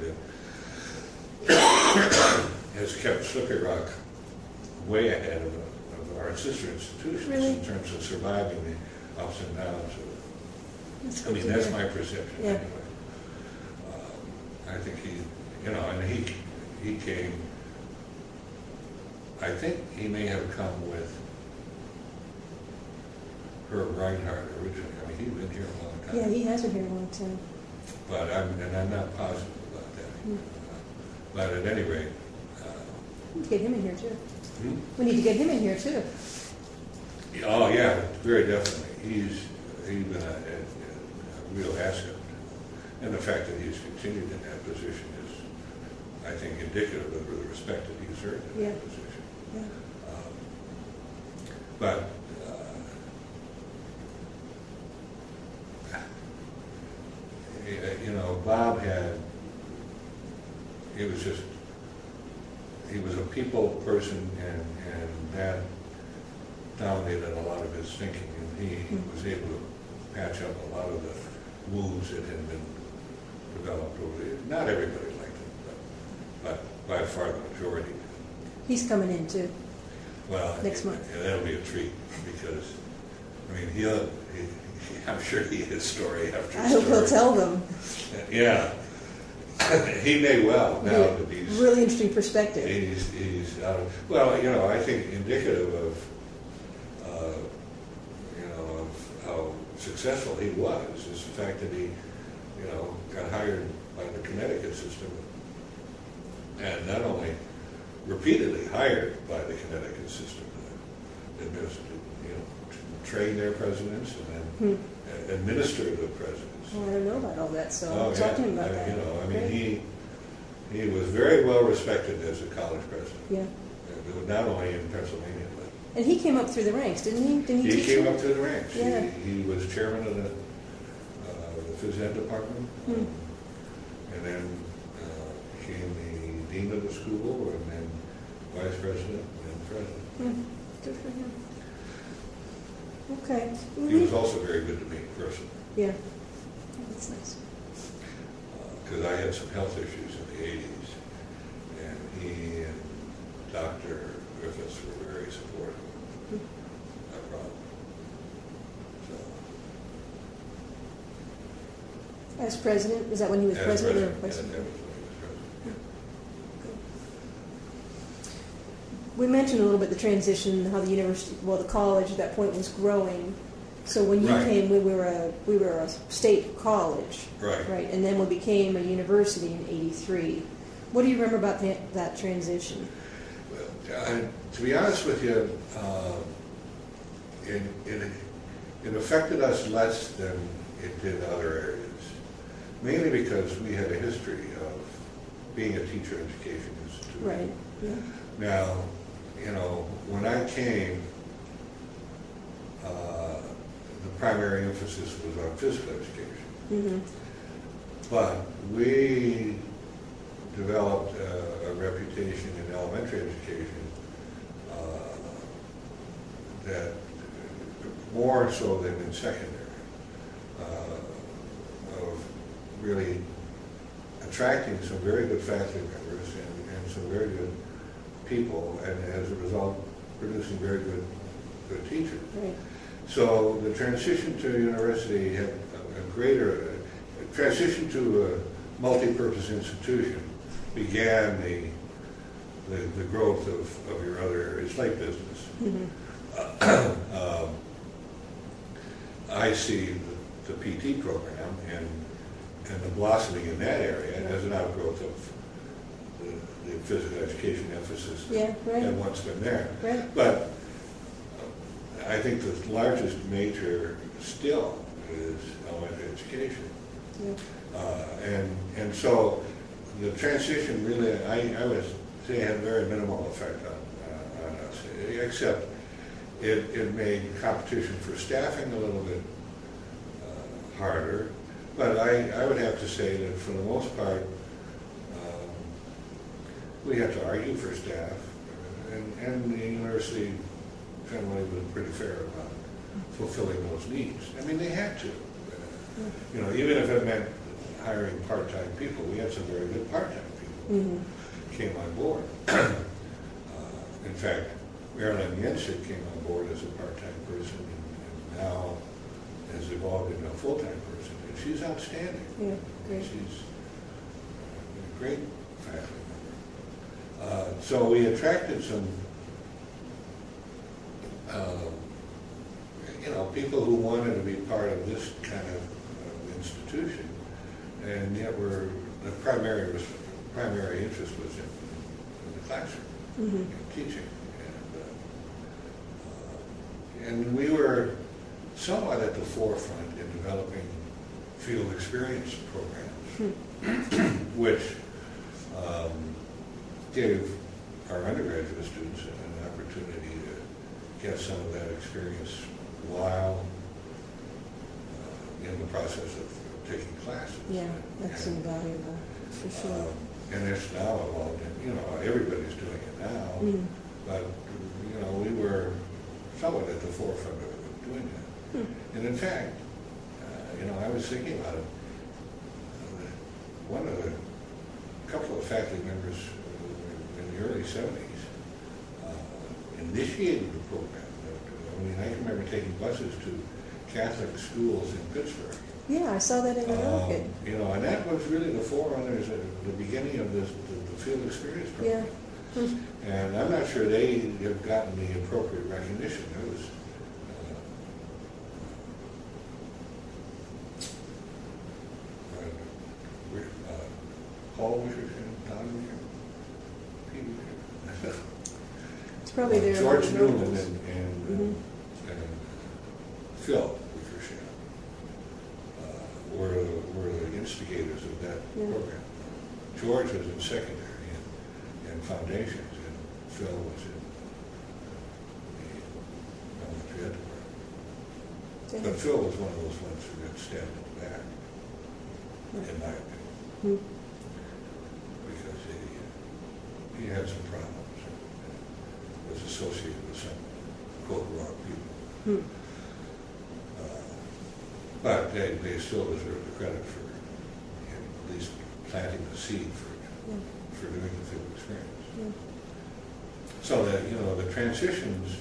that has kept Slippery Rock way ahead of, of our sister institutions Really? in terms of surviving the ups and downs of That's I good mean, to that's hear. my perception Yeah. anyway. Um, I think he, you know, and he, he came, I think he may have come with Herb Reinhardt originally. I mean, he'd been here a long time. Yeah, he has been here a long time. But I'm, and I'm not positive about that. Hmm. Uh, But at any rate, uh, We need to get him in here, too. hmm? We need to get him in here, too. Oh, yeah, very definitely. He's, he's been a, a, a real asset. And the fact that he's continued in that position is, I think, indicative of the respect that he's earned in Yeah. that position. Yeah. Um, But, uh, you know, Bob had, he was just, he was a people person, and, and that dominated a lot of his thinking, and he Mhm. was able to patch up a lot of the wounds that had been developed over the years. Not everybody liked him, but, but by far the majority did. He's coming in, too. Well, Next month. yeah, that'll be a treat, because, I mean, he'll, he, I'm sure he has story after I hope story. he'll tell them. Yeah. He may well, now Yeah, that he's, really interesting perspective. he's, he's out of, well, you know, I think indicative of, uh, you know, of how successful he was is the fact that he, you know, got hired by the Connecticut system, and not only repeatedly hired by the Connecticut system to administer, you know, to train their presidents and then Hmm. administer the presidents. Well, I don't know about all that, so Oh, I'll talk yeah. to him about I- that. You know, I mean, Great. he, he was very well respected as a college president, Yeah. uh, not only in Pennsylvania, but And he came up through the ranks, didn't he? Didn't he, He teach came you? up through the ranks. Yeah. He, he was chairman of the, uh, the phys ed department, Hmm. and then uh, became the dean of the school, and then vice president, and then president. Hmm. Good for him. Okay. He was also very good to me personally, Yeah. That's nice. because I had some health issues in the eighties, and he and Doctor Griffiths were very supportive of that problem. So, As president, is that when he was as president, or president, vice yeah, that president? was when he was president. We mentioned a little bit the transition, how the university, well, the college at that point was growing. So when you Right. came, we were a we were a state college, Right. right? And then we became a university in eighty-three. What do you remember about that, that transition? Well, uh, to be honest with you, uh, it, it, it affected us less than it did other areas, mainly because we had a history of being a teacher education institute. Right. Yeah. Now, you know, when I came, uh, the primary emphasis was on physical education. Mm-hmm. But we developed a, a reputation in elementary education uh, that more so than in secondary, uh, of really attracting some very good faculty members and, and some very good people, and as a result, producing very good, good teachers. Right. So the transition to university had a, a greater, uh, transition to a multi-purpose institution began the, the, the growth of, of your other areas, like business. Mm-hmm. um, I see the, the P T program and, and the blossoming in that area as an outgrowth of the, the physical education emphasis that Yeah, right. had once been there. Right. But I think the largest major still is elementary education. Yeah. Uh, and, and so the transition really, I, I would say, had a very minimal effect on, uh, on us, except it, it made competition for staffing a little bit uh, harder. But I, I would have to say that for the most part, um, we had to argue for staff, and, and the university generally was pretty fair about fulfilling those needs. I mean, they had to. Uh, you know, even if it meant hiring part-time people, we had some very good part-time people Mm-hmm. came on board. uh, in fact, Marilyn Yensick came on board as a part-time person, and, and now has evolved into a full-time person, and she's outstanding. Yeah, great. She's a great faculty member. Uh, so we attracted some, uh, you know, people who wanted to be part of this kind of uh, institution, and yet were the primary was, primary interest was in, in the classroom, Mm-hmm. in teaching, and uh, uh, and we were somewhat at the forefront in developing field experience programs, Hmm. which um, gave our undergraduate students an opportunity to get some of that experience while uh, in the process of taking classes. Yeah, that's And, invaluable, for sure. um, and it's now evolved, in, you know, everybody's doing it now, Mm. but, you know, we were somewhat at the forefront of doing that. Hmm. And in fact, uh, you know, I was thinking about it. Uh, one of the, couple of faculty members in the early seventies uh, initiated the program. I mean, I can remember taking buses to Catholic schools in Pittsburgh. Yeah, I saw that in the Um, docket. You know, and that was really the forerunners at the beginning of this, the, the field experience Yeah. program. Hmm. And I'm not sure they have gotten the appropriate recognition. There was, uh, uh, uh, Paul Wisherson, Don Wisherson, Pete Wisherson. It's probably there. George among the Newman notables. and, and, Mhm. and Phil Wickersham uh, were, were the instigators of that Yeah. program. George was in secondary and, and foundations, and Phil was in the Go But ahead. Phil was one of those ones who got stabbed in the back, in my opinion, Hmm. because he, he had some problems and was associated with some, quote, wrong people. Hmm. Uh, But they, they still deserve the credit for at least planting the seed for, Yeah. for doing the field experience. Yeah. So that, you know, the transitions,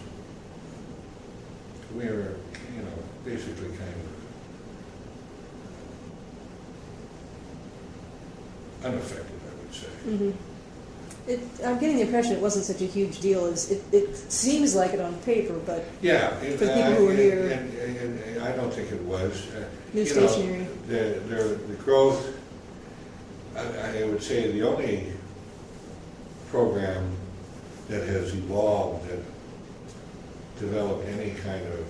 we were, you know, basically kind of unaffected, I would say. Mm-hmm. It, I'm getting the impression it wasn't such a huge deal as it, it seems like it on paper, but Yeah. For the people who were and- here. And, and, and I don't think it was. Uh, New you know, stationery. The, the, the growth, I, I would say the only program that has evolved, that developed any kind of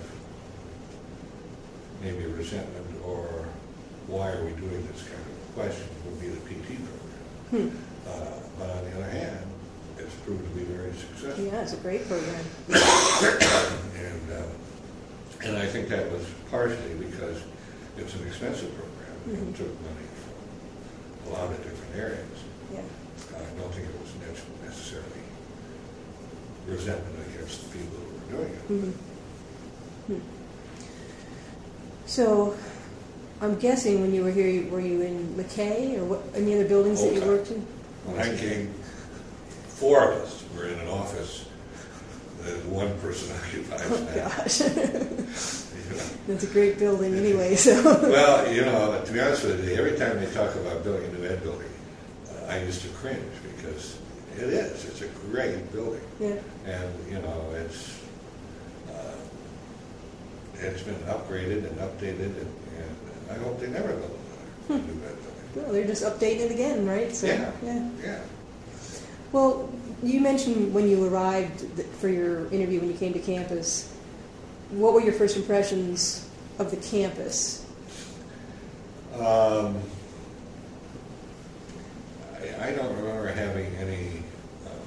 maybe resentment or why are we doing this kind of question would be the P T program. hmm. Uh, but on the other hand, it's proved to be very successful. Yeah, it's a great program. And, uh, and I think that was partially because it was an expensive program. Mhm. It took money from a lot of different areas. Yeah. I don't think it was nec- necessarily resentment against the people who were doing it. Mm-hmm. Hmm. So, I'm guessing when you were here, you- were you in McKay or what? Any other buildings that you Old worked in? When I came, four of us were in an office that one person occupies Oh now. gosh, You know. that's a great building anyway. So. Well, you know, to be honest with you, every time they talk about building a new ed building, uh, I used to cringe because it is. It's a great building. Yeah. And, you know, it's uh, it's been upgraded and updated, and, and I hope they never build another new ed building. Well, they're just updating it again, right? So, Yeah. yeah. Yeah. Well, you mentioned when you arrived th- for your interview when you came to campus. What were your first impressions of the campus? Um, I, I don't remember having any. Um,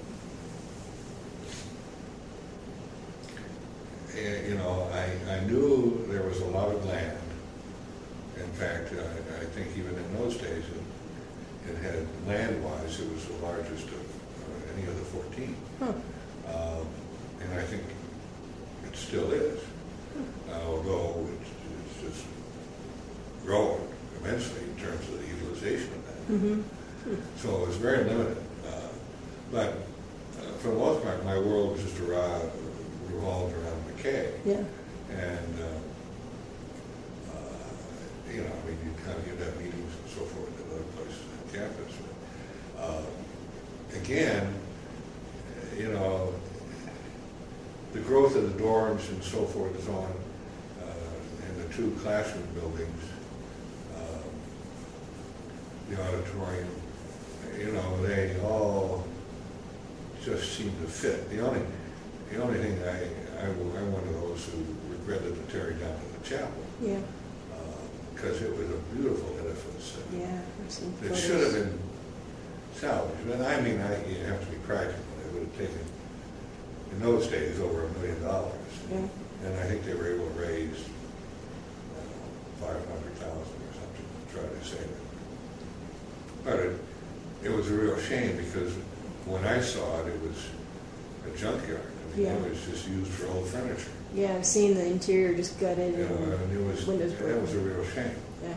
eh, you know, I, I knew there was a lot of land. In fact, I, I think even in those days, it, it had land-wise, it was the largest of uh, any of the fourteen. Huh. Um, and I think it still is, uh, although it's, it's just growing immensely in terms of the utilization of that. Mm-hmm. So it was very limited. Uh, but uh, for the most part, my world was just around, revolved around McKay. Yeah. And, uh, uh, you know, I mean, you'd, kind of, you'd have meetings and so forth at other places on campus. But, uh, again, you know, the growth of the dorms and so forth is on, uh, and the two classroom buildings, um, the auditorium, you know, they all just seem to fit. The only, the only thing I, I, I'm one of those who regretted the tearing down of the chapel, Yeah. because it was a beautiful edifice. and Yeah. There's some It photos. should have been salvaged. But I mean, I, you have to be practical. It would have taken, in those days, over a million dollars. Yeah. And I think they were able to raise five hundred thousand or something to try to save it. But it, it was a real shame because when I saw it, it was a junkyard. I mean, Yeah. it was just used for old furniture. Yeah, I've seen the interior just gutted You know, and and it was, windows that broken. was a real shame.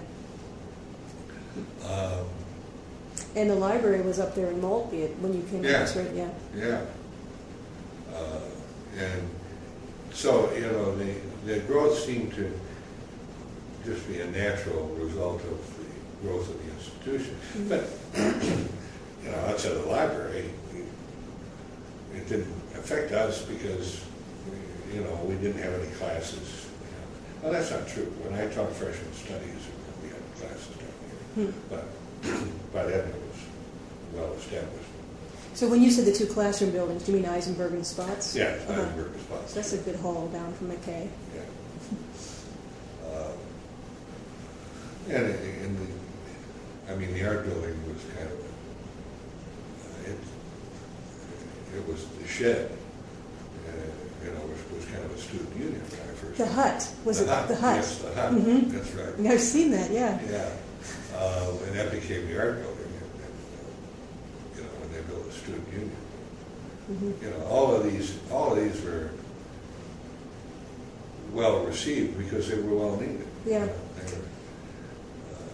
Yeah. Um, And the library was up there in Maltby at- when you came Yeah. in, that's right? Yeah. Yeah. Uh, and so, you know, the, the growth seemed to just be a natural result of the growth of the institution. Mhm. But, you know, outside of the library, it didn't affect us because, we, you know, we didn't have any classes. You know. Well, that's not true. When I taught freshman studies, we had classes down here. Hmm. But by then it was well established. So when you said the two classroom buildings, do you mean Eisenberg and Spots? Yeah, Uh-huh. Eisenberg is possible. So that's a good haul down from McKay. Yeah. Uh, And, and the, I mean, the art building was kind of, uh, it, it was the shed. Uh, you know, was, was kind of a student union when I first. The Hut, was the it Hut, the Hut? Yes, the Hut, Mhm. that's right. Yeah, I've seen that, yeah. Yeah, um, and that became the art building, and, and uh, you know, when they built the student union. Mhm. You know, all of these, all of these were well received because they were well needed. Yeah. You know, they were, uh,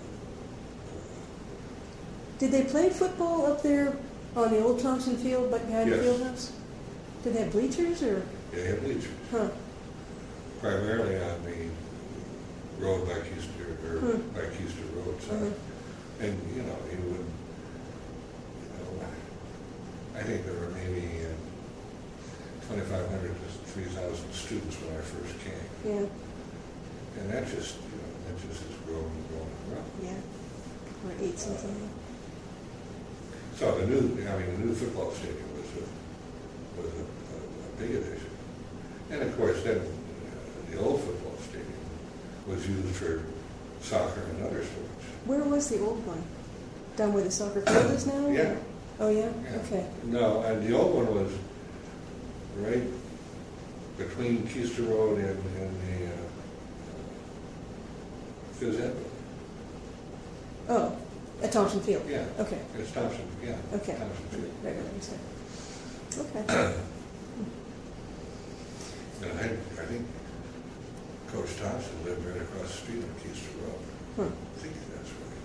Did they play football up there on the old Thompson Field, but behind the Yes. field house? Did they have bleachers or? they had bleachers, Huh. primarily on the road by Keister, or Hmm. by Keister Road side. Uh-huh. And, you know, you would, you know, I think there were maybe uh, twenty-five hundred to three thousand students when I first came. Yeah, And that just, you know, that just has grown and grown and grown. yeah. Or eight something. So the new, I mean, the new football stadium was a, was a, a, a big addition. And of course, then uh, the old football stadium was used for soccer and other sports. Where was the old one? Down where the soccer field is now? Yeah. Oh, yeah? Yeah. Okay. No, and the old one was right between Keister Road and, and the uh, Phys Ed building. Oh, at Thompson Field? Yeah. Okay. It's Thompson, yeah. Okay. Thompson Field. Right, right, right. Okay. And I, I think Coach Thompson lived right across the street on Keister Road. Hmm. I think that's right.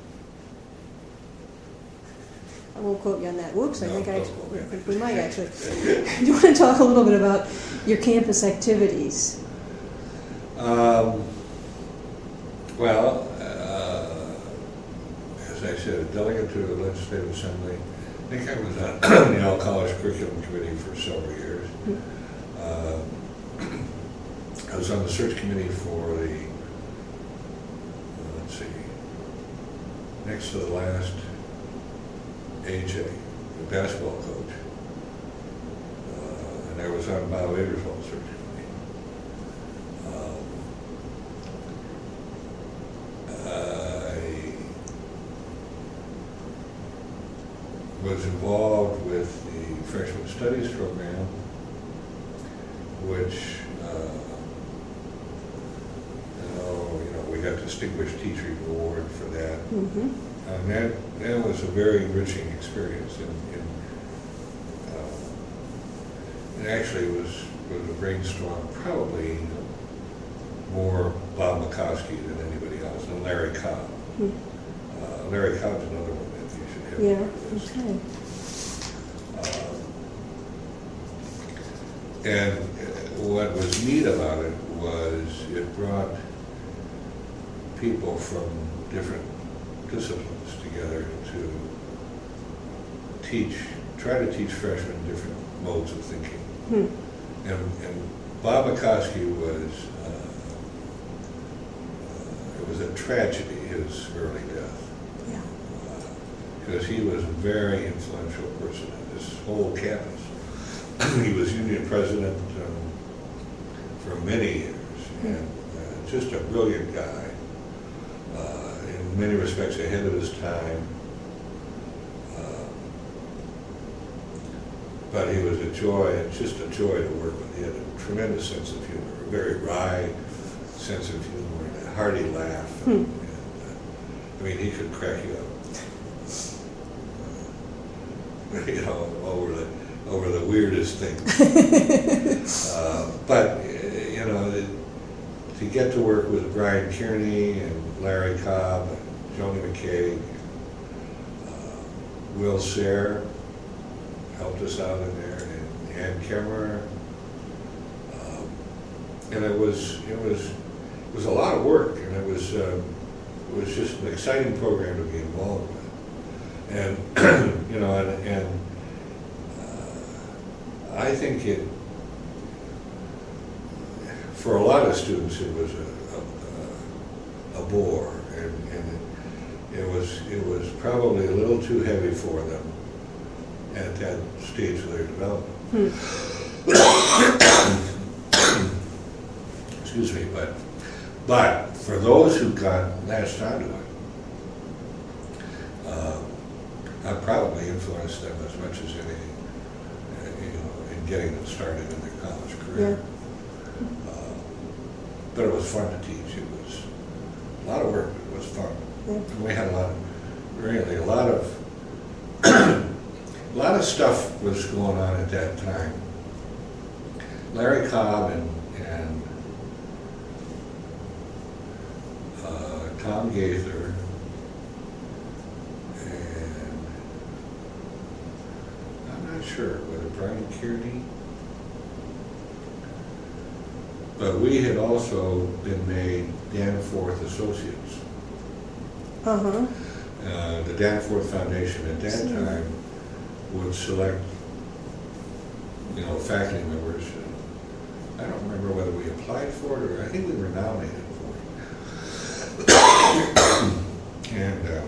I won't quote you on that. Whoops, I No, think I, don't quote me. I think we might actually. Do you want to talk a little bit about your campus activities? Um, well, uh, as I said, a delegate to the Legislative Assembly. I think I was on the All College Curriculum Committee for several years. Uh, I was on the search committee for the, uh, let's see, next to the last A J, the basketball coach. Uh, and I was on Bob Aderswall's search committee. Um, I was involved with the freshman studies program, which, uh, you know, you know, we got Distinguished Teacher Award for that. Mm-hmm. And that, that was a very enriching experience. And, and uh, it actually was, was a brainstorm, probably more Bob McCoskey than anybody else, and Larry Cobb. Hmm. Uh, Larry Cobb's another one that you should have. Yeah, on your list. okay. Um, And uh, what was neat about it was it brought people from different disciplines together to teach, try to teach freshmen different modes of thinking. Hmm. And, and Bob McCoskey was, uh, uh, it was a tragedy, his early death. Yeah. Because he was a very influential person in this whole campus. He was union president um, for many years, and uh, just a brilliant guy. Uh, in many respects, ahead of his time. Uh, but he was a joy, and just a joy to work with. He had a tremendous sense of humor, a very wry sense of humor, and a hearty laugh. Hmm. And, uh, I mean, he could crack you up. Uh, you know, over the over the weirdest things. uh, but, you know, the, to get to work with Brian Kearney and Larry Cobb and Joni McKay, uh, Will Sayre helped us out in there, and Ann Kemmerer. Um, and it was, it was, it was a lot of work, and it was, um, it was just an exciting program to be involved with. And, you know, and, and I think it, for a lot of students, it was a, a, a bore, and, and it, it was it was probably a little too heavy for them at that stage of their development. Hmm. Excuse me, but but for those who got latched onto it, uh, I probably influenced them as much as anything. You know, in getting them started in their college career. Yeah. but it was fun to teach. It was a lot of work, but it was fun. Yeah. And we had a lot of, really, a lot of, a lot of stuff was going on at that time. Larry Cobb and, and uh, Tom Gaither and I'm not sure whether Brian Kearney, but we had also been made Danforth Associates. Uh-huh. Uh, the Danforth Foundation at that time would select, you know, faculty members. I don't remember whether we applied for it or I think we were nominated for it. and uh,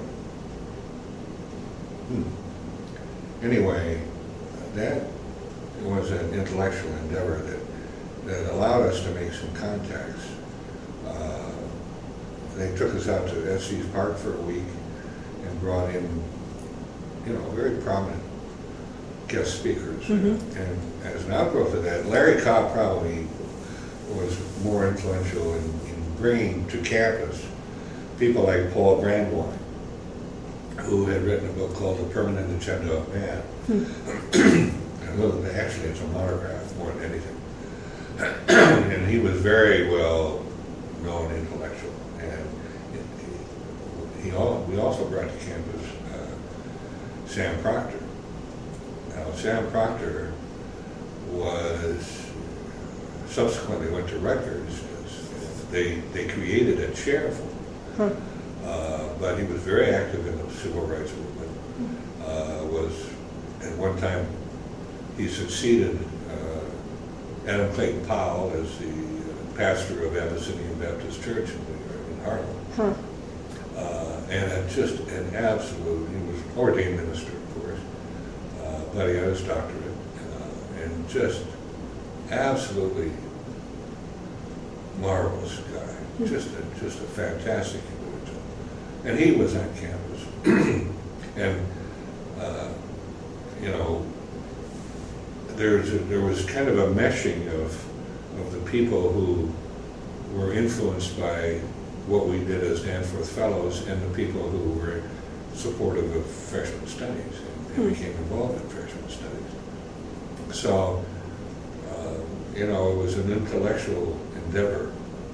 hmm. anyway, that was an intellectual endeavor that, that allowed us to make some contacts. Uh, they took us out to Estes Park for a week and brought in, you know, very prominent guest speakers. Mm-hmm. And as an outgrowth of that, Larry Cobb probably was more influential in, in bringing to campus people like Paul Brandwein, who had written a book called The Permanent Agenda of Man. Hmm. And well, actually, it's a monograph more than anything. And he was very well known intellectual. And he, he all, we also brought to campus uh, Sam Proctor. Now, Sam Proctor was subsequently went to Rutgers. They they created a chair for him, huh. uh, but he was very active in the civil rights movement. Uh, was at one time he succeeded uh, Adam Clayton Powell as the pastor of Abyssinian Baptist Church in, in Harlem, huh. uh, and had just an absolute. He was an ordained minister, of course. But he got his doctorate, uh, and just absolutely marvelous guy, mm-hmm. just a, just a fantastic individual. And he was on campus, and uh, you know, there's a, there was kind of a meshing of of the people who were influenced by what we did as Danforth Fellows and the people who were supportive of freshman studies. And became involved in freshman studies. So, uh, you know, it was an intellectual endeavor,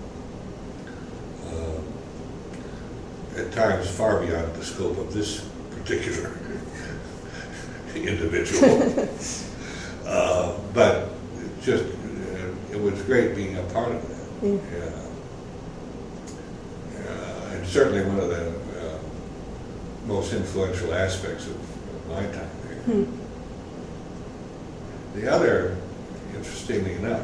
uh, at times far beyond the scope of this particular individual. uh, but just, uh, it was great being a part of that. Mm. Yeah. Uh, and certainly one of the uh, most influential aspects of my time there. Hmm. The other, interestingly enough,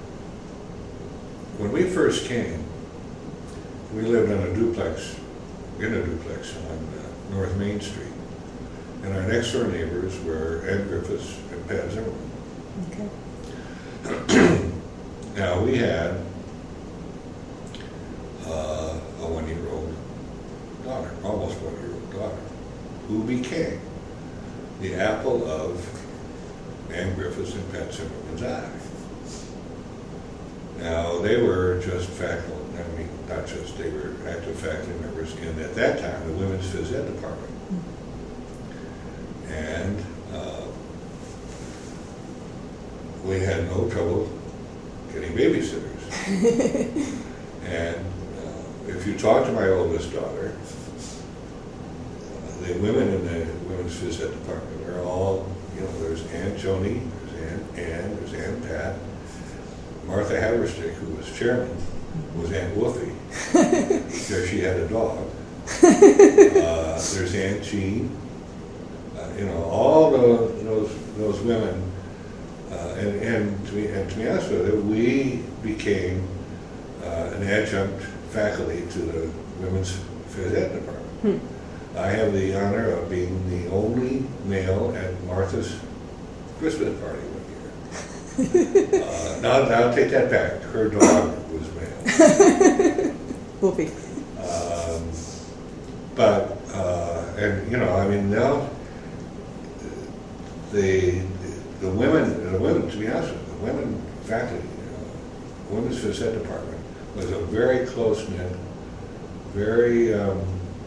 when we first came, we lived on a duplex, in a duplex on uh, North Main Street, and our next door neighbors were Ed Griffiths and Pat Zimmerman. Okay. Now we had uh, a one-year-old daughter, almost one-year-old daughter, who became the apple of Ann Griffiths and Pat Zimmerman's eye. Now, they were just faculty, I mean, not just, they were active faculty members in, at that time, the Women's Phys Ed Department. And uh, we had no trouble getting babysitters. And uh, if you talk to my oldest daughter, the women in the Women's Phys Ed Department are all, you know, there's Aunt Joni, there's Aunt Ann, there's Aunt Pat. Martha Haverstick, who was chairman, was Aunt Wolfie, because she had a dog. Uh, there's Aunt Jean. Uh, you know, all those those, those women, uh, and, and, to be, and to be honest with you, we became uh, an adjunct faculty to the Women's Phys Ed Department. Hmm. I have the honor of being the only male at Martha's Christmas party one year. uh, now, now I'll take that back. Her dog was male. Whoopee. Um, but, uh, and, you know, I mean, now, the, the women, the women, to be honest with you, the women faculty, uh, Women's Phys Ed Department, was a very close-knit, very um,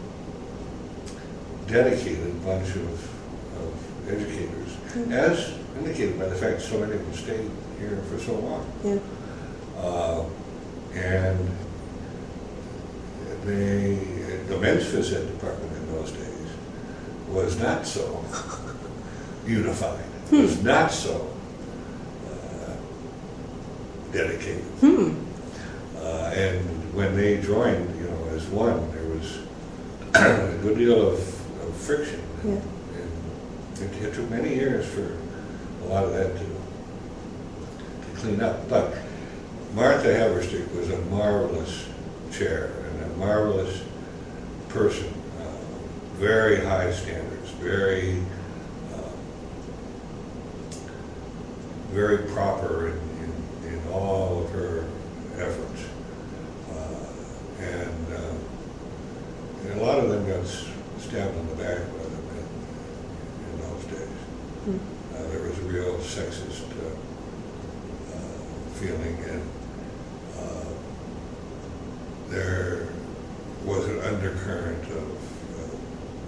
dedicated bunch of, of educators, mm-hmm. as indicated by the fact so many of them stayed here for so long. Yeah. Uh, and they, the men's phys ed department in those days was not so unified, hmm. was not so uh, dedicated. Hmm. Uh, and when they joined, you know, as one, there was a good deal of, of friction. Yeah. And it, it took many years for a lot of that to, to clean up. But Martha Haverstick was a marvelous chair and a marvelous person. Uh, very high standards, very, uh, very proper in, in, in all of her efforts. Uh, and, uh, and a lot of them got stabbed in the back by the men in those days. Mm. Uh, there was a real sexist uh, uh, feeling, and uh, there was an undercurrent of uh,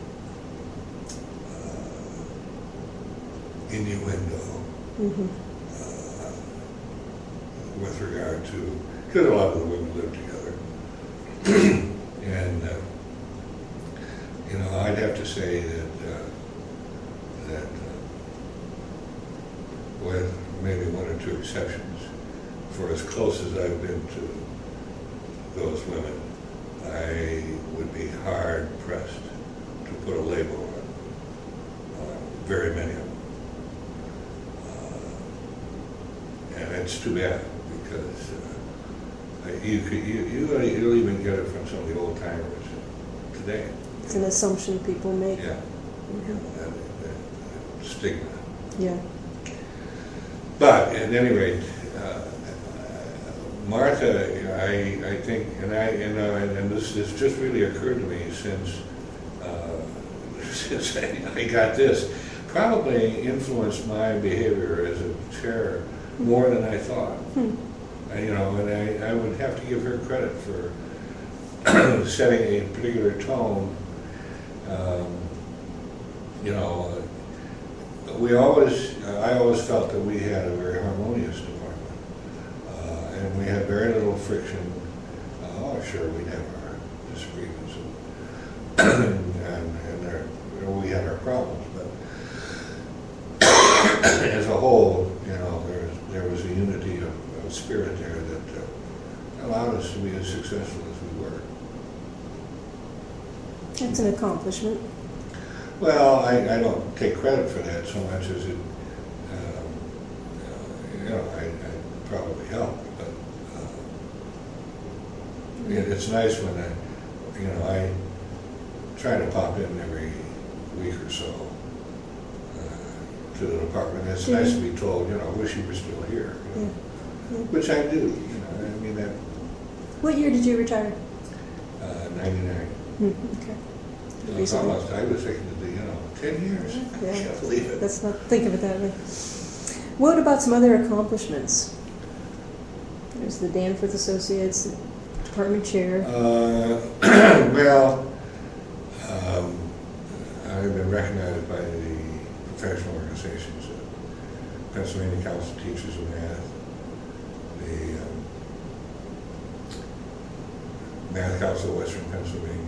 uh, innuendo mm-hmm. uh, with regard to, because a lot of the women lived together. And, uh, you know, I'd have to say that, uh, that uh, with maybe one or two exceptions, for as close as I've been to those women, I would be hard pressed to put a label on, on very many of them. Uh, and it's too bad, because uh, you, could, you, you, you'll even get it from some of the old timers today. It's an assumption people make. Yeah, mm-hmm. that, that, that stigma. Yeah. But at any rate, uh, Martha, I, I think, and I, you know, and, and this has just really occurred to me since, uh, since I, I got this, probably influenced my behavior as a chair more than I thought. Hmm. I, you know, and I, I would have to give her credit for setting a particular tone. Um, you know, uh, we always, uh, I always felt that we had a very harmonious department, uh, and we had very little friction. Uh, oh, sure, we'd have our disagreements, and, and, and there, we had our problems, but as a whole, you know, there was, there was a unity of, of spirit there that uh, allowed us to be as successful as we were. That's an accomplishment. Well, I, I don't take credit for that so much as it, um, uh, you know, I, I probably helped, but uh, it, it's nice when I, you know, I try to pop in every week or so uh, to the department. It's mm-hmm. nice to be told, you know, I wish you were still here, you know, yeah. Yeah. Which I do, you know, I mean that. What year did you retire? Uh, ninety-nine. Mm, okay. No, it's almost, I was thinking of the, you know, ten years. Yeah. I can't believe it. Let's not think of it that way. What about some other accomplishments? There's the Danforth Associates, department chair. Uh, well, um, I've been recognized by the professional organizations, uh, Pennsylvania Council of Teachers of Math, the um, Math Council of Western Pennsylvania.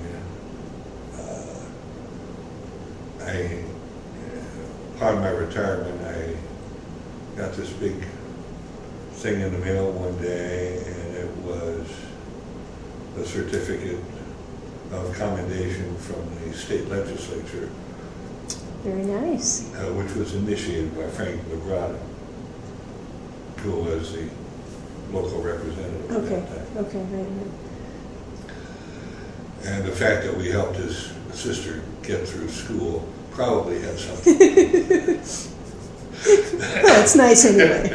I, upon my retirement, I got this big thing in the mail one day, and it was a certificate of commendation from the state legislature. Very nice. Uh, which was initiated by Frank Lagrada, who was the local representative okay. at that time. Okay, right, right. And the fact that we helped his sister get through school probably had something. Well, it's nice anyway.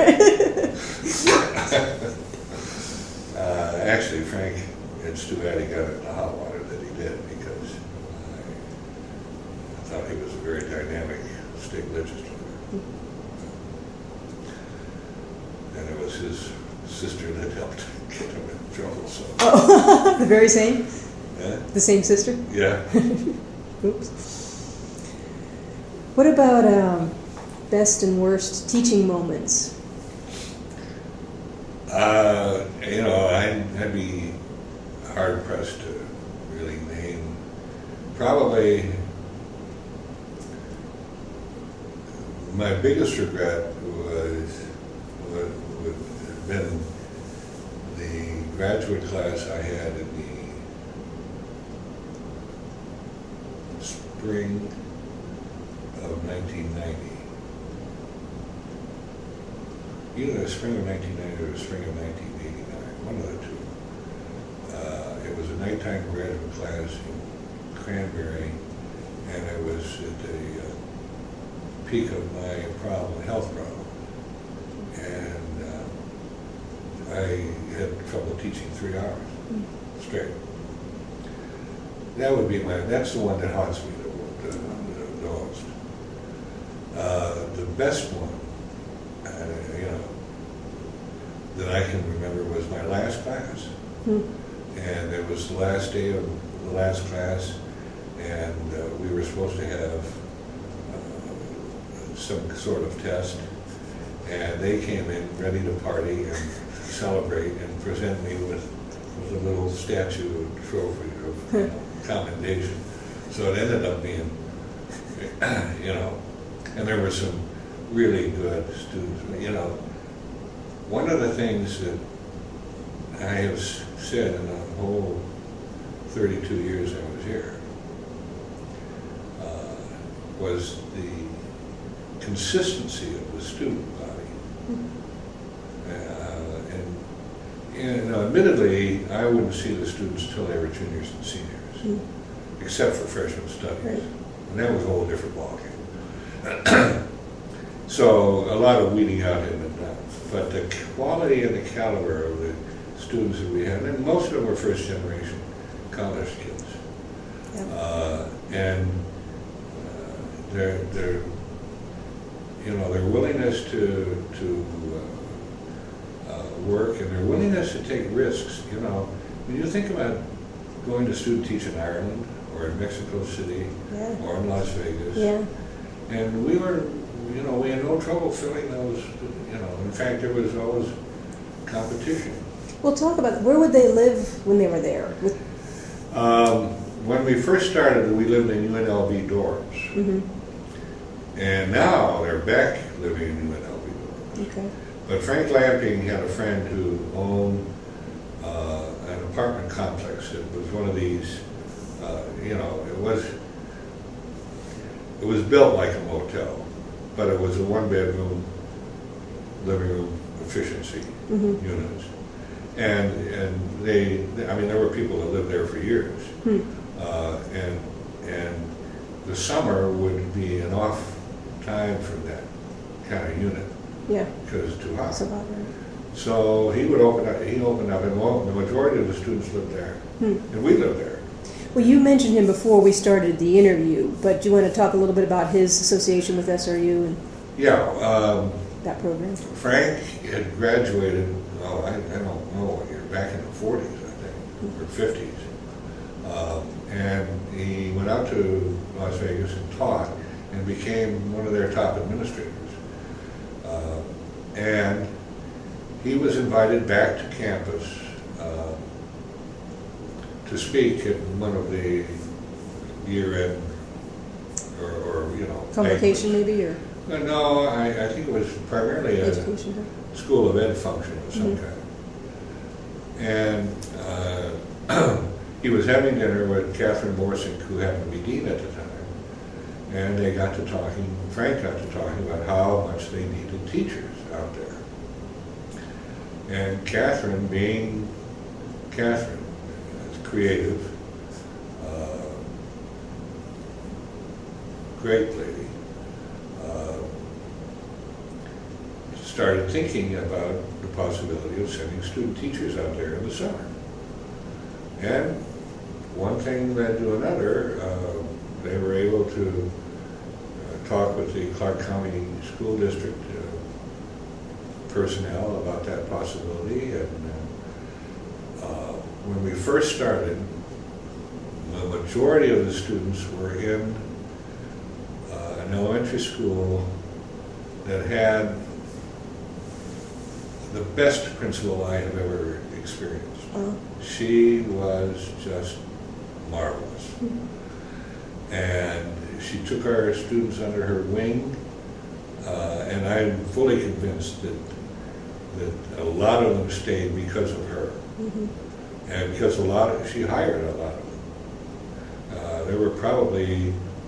uh, actually, Frank, it's too bad he got it in the hot water that he did, because I, I thought he was a very dynamic state legislator. And it was his sister that helped get him in trouble. So. Oh, the very same? Yeah. The same sister? Yeah. Oops. What about um, best and worst teaching moments? Uh, you know, I'd, I'd be hard pressed to really name. Probably my biggest regret was would, would have been the graduate class I had in the spring of nineteen ninety. Either the spring of nineteen ninety or the spring of nineteen eighty-nine, one of the two. Uh, it was a nighttime graduate class in Cranberry, and it was at the uh, peak of my problem, health problem. And uh, I had trouble teaching three hours straight. That would be my, that's the one that haunts me the, the, the most. Uh, the best one, uh, you know, that I can remember was my last class. Hmm. And it was the last day of the last class, and uh, we were supposed to have uh, some sort of test, and they came in ready to party and celebrate and present me with, with a little statue trophy of you know, commendation. So it ended up being, you know, and there were some really good students. You know, one of the things that I have said in the whole thirty-two years I was here uh, was the consistency of the student body. Uh, and, you know, admittedly, I wouldn't see the students till they were juniors and seniors, mm. except for freshman studies. Right. And that was a whole different ballgame. So a lot of weeding out had been done. But the quality and the caliber of the students that we had, and most of them were first generation college kids. Yep. Uh, and uh, their, their, you know, their willingness to, to uh, uh, work and their willingness to take risks. You know, when you think about going to student teach in Ireland or in Mexico City yeah. or in Las Vegas, yeah. and we were, you know, we had no trouble filling those, you know, in fact there was always competition. Well, talk about, where would they live when they were there? With um, when we first started, we lived in U N L V dorms. Mm-hmm. And now they're back living in U N L V dorms. Okay. But Frank Lamping had a friend who owned uh, an apartment complex. It was one of these, uh, you know, it was, it was built like a motel, but it was a one-bedroom, living room efficiency mm-hmm. units. And and they, I mean, there were people that lived there for years. Hmm. Uh, and and the summer would be an off time for that kind of unit. Yeah. Because it's too hot. So hot, right. So he would open up, he opened up, and the majority of the students lived there. Hmm. And we lived there. Well, you mentioned him before we started the interview, but do you want to talk a little bit about his association with S R U and yeah, um, that program? Frank had graduated, oh, I, I don't know what year, back in the forties, I think, hmm. or fifties. Um, and he went out to Las Vegas and taught and became one of their top administrators. Uh, and he was invited back to campus uh, to speak at one of the year-end or, or, you know, convocation maybe, or? Uh, no, I, I think it was primarily a education school of ed function of some mm-hmm. kind. And uh, he was having dinner with Catherine Borsink, who happened to be dean at the time, and they got to talking, Frank got to talking about how much they needed teachers out there. And Catherine, being Catherine, creative, uh, great lady, uh, started thinking about the possibility of sending student teachers out there in the summer. And one thing led to another. Uh, they were able to uh, talk with the Clark County School District uh, personnel about that possibility. And uh, when we first started, the majority of the students were in uh, an elementary school that had the best principal I have ever experienced. Oh. She was just marvelous. Mm-hmm. And she took our students under her wing, uh, and I'm fully convinced that that a lot of them stayed because of her. Mm-hmm. And because a lot of, she hired a lot of them. Uh, there were probably,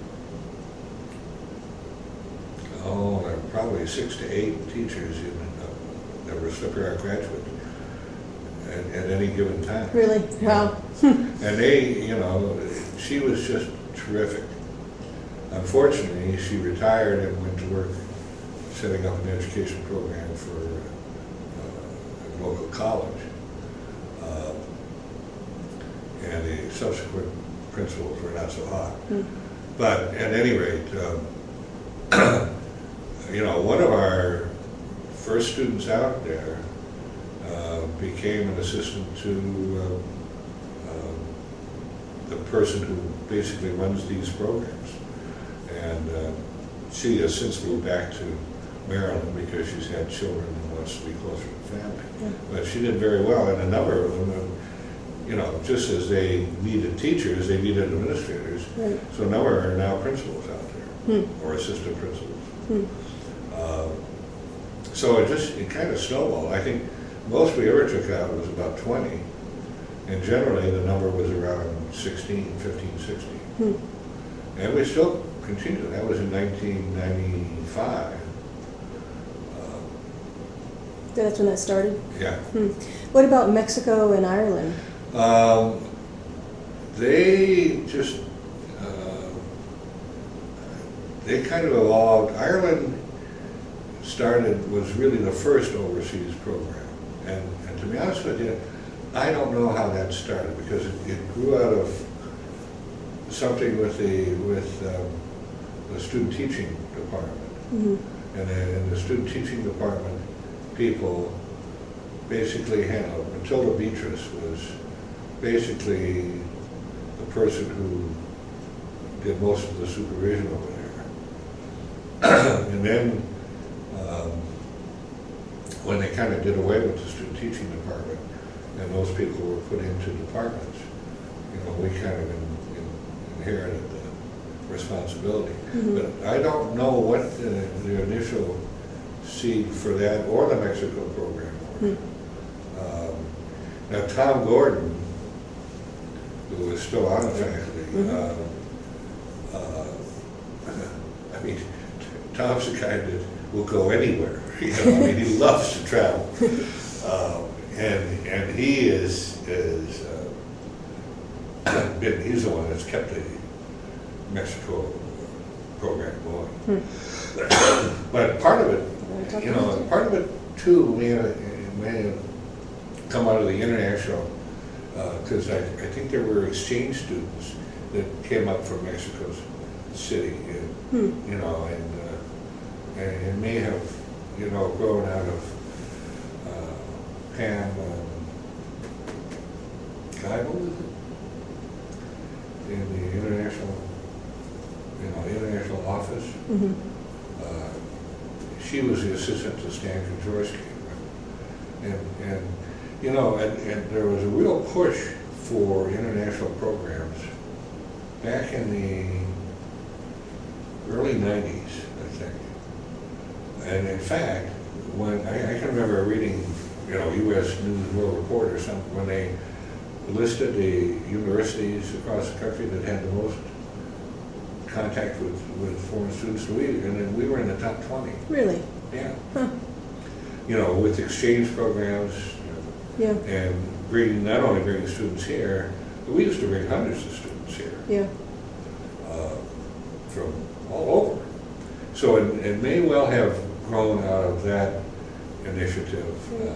oh, there were probably six to eight teachers in, uh, that were Slippery Rock graduates at, at any given time. Really? Wow. And they, you know, she was just terrific. Unfortunately, she retired and went to work setting up an education program for uh, a local college. Uh, and the subsequent principals were not so hot. Mm. But at any rate, um, you know, one of our first students out there uh, became an assistant to uh, uh, the person who basically runs these programs. And uh, she has since moved back to Maryland because she's had children and wants to be closer to family. Yeah. But she did very well, and a number of them, uh, you know, just as they needed teachers, they needed administrators. Right. So a number are now principals out there, Hmm. or assistant principals. Hmm. Uh, so it just, it kind of snowballed. I think most we ever took out was about twenty, and generally the number was around sixteen, fifteen, sixteen. Hmm. And we still continue. That was in nineteen ninety-five. Uh, That's when that started? yeah. Hmm. What about Mexico and Ireland? Um, they just, uh, they kind of evolved. Ireland started, was really the first overseas program. And, and to be honest with you, I don't know how that started, because it, it grew out of something with the, with um, the student teaching department. Mm-hmm. And, the, and the student teaching department people basically had, Matilda Beatrice was basically the person who did most of the supervision over there. And then um, when they kind of did away with the student teaching department and those people were put into departments, you know, we kind of in, in, inherited the responsibility. Mm-hmm. But I don't know what the, the initial seed for that or the Mexico program were. Hmm. Um, now Tom Gordon, who is still on the faculty, Mm-hmm. uh, uh, I mean, Tom's the kind that will go anywhere. You know, I mean, he loves to travel, uh, and and he is is uh, been he's the one that's kept the Mexico program going. Hmm. But part of it, you know, part of it too may have, may have come out of the international, because uh, I, I think there were exchange students that came up from Mexico City, and, Hmm. you know, and, uh, and it may have, you know, grown out of uh, Pam um, Geibel, is it? In the international, you know, international office. Mm-hmm. Uh, she was the assistant to Stan Koczorski. And, and you know, and, and there was a real push for international programs back in the early nineties, I think. And in fact, when I, I can remember reading, you know, U S News and World Report or something, when they listed the universities across the country that had the most contact with, with foreign students, we, and then we were in the top twenty. Really? Yeah. Huh. You know, with exchange programs, Yeah. and bringing, not only bringing students here, but we used to bring hundreds of students here. Yeah. Uh, from all over. So it, it may well have grown out of that initiative uh,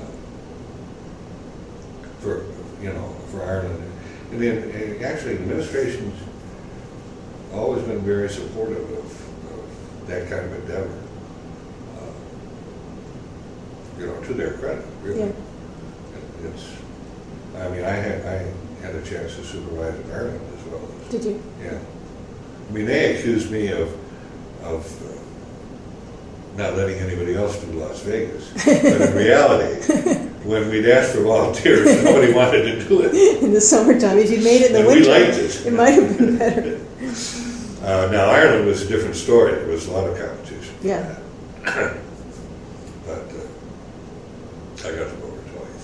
for, you know, for Ireland. And then uh, actually the administration's always been very supportive of, of that kind of endeavor. Uh, you know, to their credit, really. Yeah. It- It's, I mean, I had, I had a chance to supervise in Ireland as well as. Did you? Yeah. I mean, they accused me of, of uh, not letting anybody else do Las Vegas. But in reality, when we'd asked for volunteers, nobody wanted to do it. In the summertime, if you made it in the And we winter, liked it. it might have been better. Uh, now, Ireland was a different story. There was a lot of competition. for Yeah. that. But uh, I got to go over twice.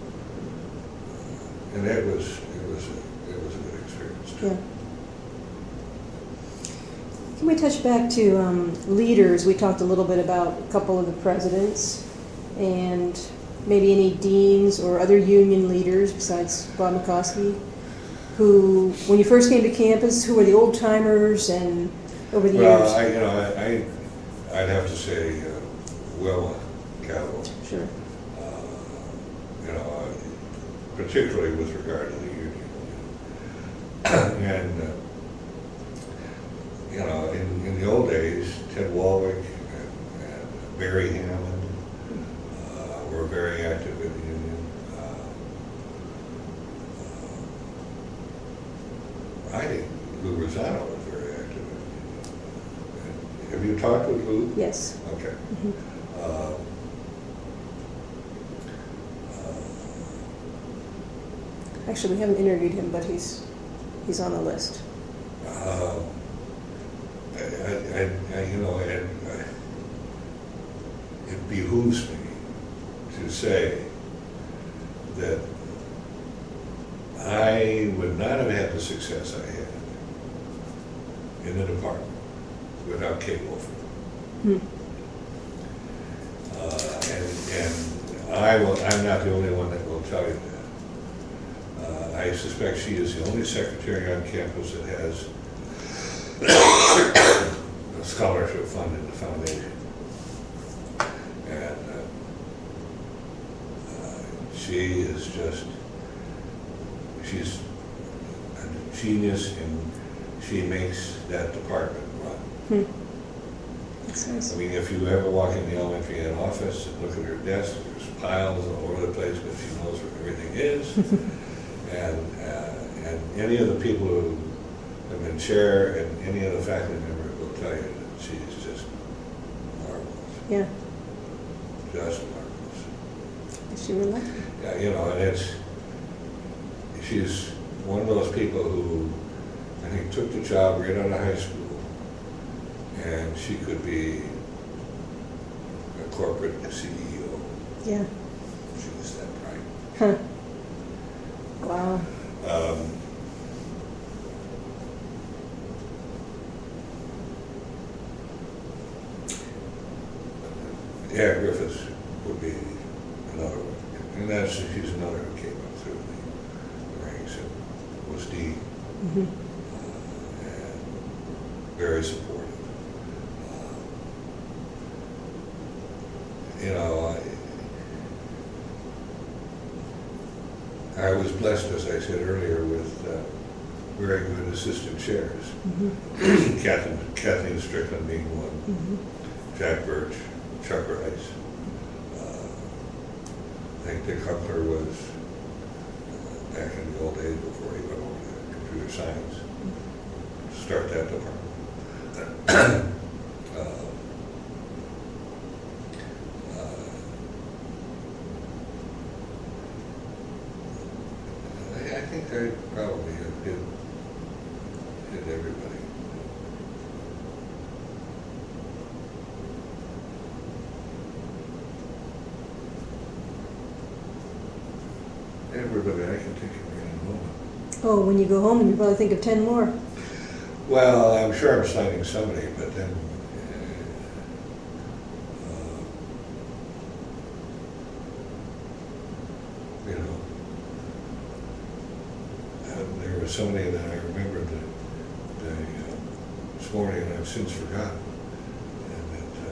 Uh, and it was, it was, a, it was a good experience, too. Yeah. Can we touch back to um, leaders? We talked a little bit about a couple of the presidents and maybe any deans or other union leaders besides Bob McCoskey, who, when you first came to campus, who were the old timers and over the Well, years? I, you know, I, I, I'd have to say, uh, Will Cavill, Sure. uh, you know, uh, particularly with regard to the union. and, uh, you know, in, in the old days, Ted Walwick and, and Barry Hammond uh, were very active in the union. Uh, uh, I think Lou Rosano was very active in the union. And have you talked with Lou? Yes. Okay. Mm-hmm. Uh, Actually, we haven't interviewed him, but he's he's on the list. uh, I, I, I, you know, it, it behooves me to say that I would not have had the success I had in the department without Kate Wolford. Hmm. Uh, and, and I will, I'm not the only one that will tell you that. Uh, I suspect she is the only secretary on campus that has a scholarship fund in the foundation. And uh, uh, she is just, she's a genius and she makes that department run. Hmm. That's nice. I mean, if you ever walk in the elementary ed office and look at her desk, there's piles all over the place, but she knows where everything is. and uh, and any of the people who have been chair and any of the faculty members will tell you that she's just marvelous. Yeah. Just marvelous. Is she were lucky? Yeah, you know, and it's, she's one of those people who I think took the job right out of high school. And she could be a corporate C E O. Yeah. She's that bright. Huh. Wow. Um, yeah, Griffiths would be another one. And that's, she's another who came up through the ranks and was dean. Mm-hmm. Uh, and very supportive. You know, I, I was blessed, as I said earlier, with uh, very good assistant chairs. Mm-hmm. Kathleen, Kathleen Strickland being one, Mm-hmm. Jack Birch, Chuck Rice. Uh, I think Dick Huckler was uh, back in the old days before he went over to computer science. Start that department. uh, I think I probably have hit, hit everybody. Everybody I can think of in a moment. Oh, when you go home, you probably think of ten more. Well, I'm sure I'm citing somebody, but then, uh, you know, and there was somebody that I remembered that, that uh, this morning, and I've since forgotten, and that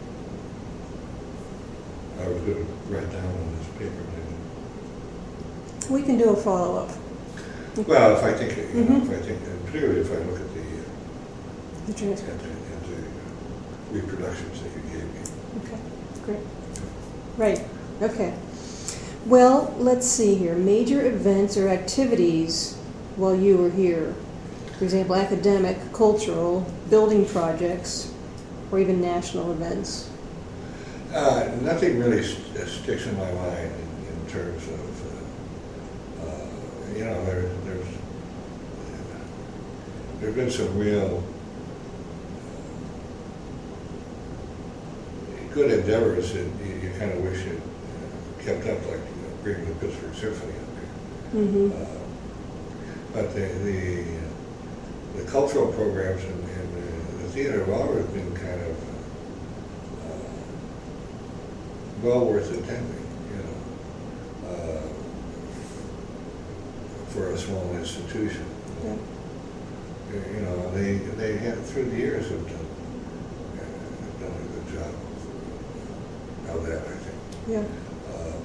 uh, I was going to write down on this paper. We can do a follow-up. Well, if I think, you know, Mhm. if I think, and particularly if I look at the, uh, The at transcript. the, at the reproductions that you gave me. Okay, great. Right. Okay. Well, let's see here. Major events or activities while you were here. For example, academic, cultural, building projects, or even national events. Uh, nothing really st- sticks in my mind in, in terms of, uh, uh, you know, there, there's there have been some real good endeavors that you, you kind of wish it uh, kept up, like you know, bringing the Pittsburgh Symphony up here. Mm-hmm. Uh, but the, the the cultural programs and, and the, the theater have always been kind of uh, well worth attending, you know, uh, for a small institution. Yeah. You know, they they have through the years have done uh, done a good job of, of that, I think. Yeah. Uh,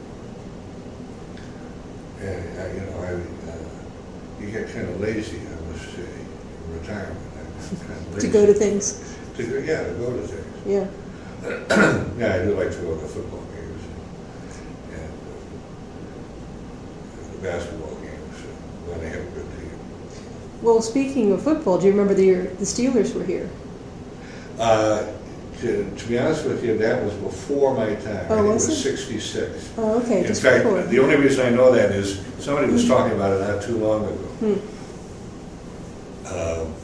and I, you know, I uh, you get kind of lazy, I must say, in retirement. I'm kind of lazy. To go to things. To go, yeah, to go to things. Yeah. Yeah, I do like to go to football games and uh, the basketball games uh, when they have a good team. Well, speaking of football, do you remember the year the Steelers were here? Uh, to, to be honest with you, that was before my time. Oh, I think was it was it? sixty-six. Oh, okay, In just fact, before. the only reason I know that is somebody was talking about it not too long ago. Hmm. Um,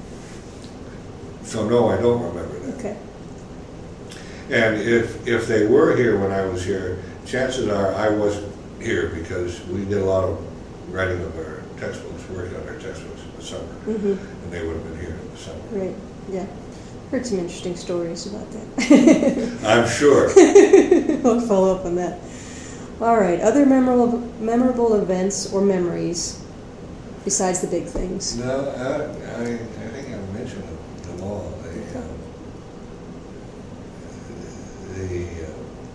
so no, I don't remember that. Okay. And if if they were here when I was here, chances are I wasn't here because we did a lot of writing of our textbooks, working on our textbooks in the summer, Mm-hmm. and they would have been here in the summer. Right. Yeah. Heard some interesting stories about that. I'm sure. I'll follow up on that. All right. Other memorable memorable events or memories besides the big things. No, I, I, I think I mentioned them all. The, uh, the, uh,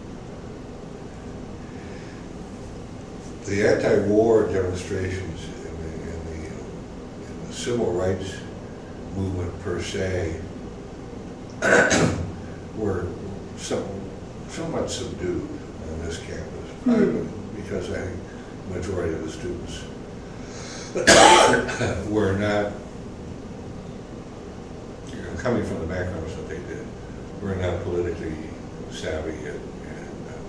the anti-war demonstrations in the, in the, uh, in the civil rights movement per se were some, somewhat subdued on this campus, probably because I think the majority of the students were not, you know, coming from the backgrounds that they did, were not politically savvy and, and, uh,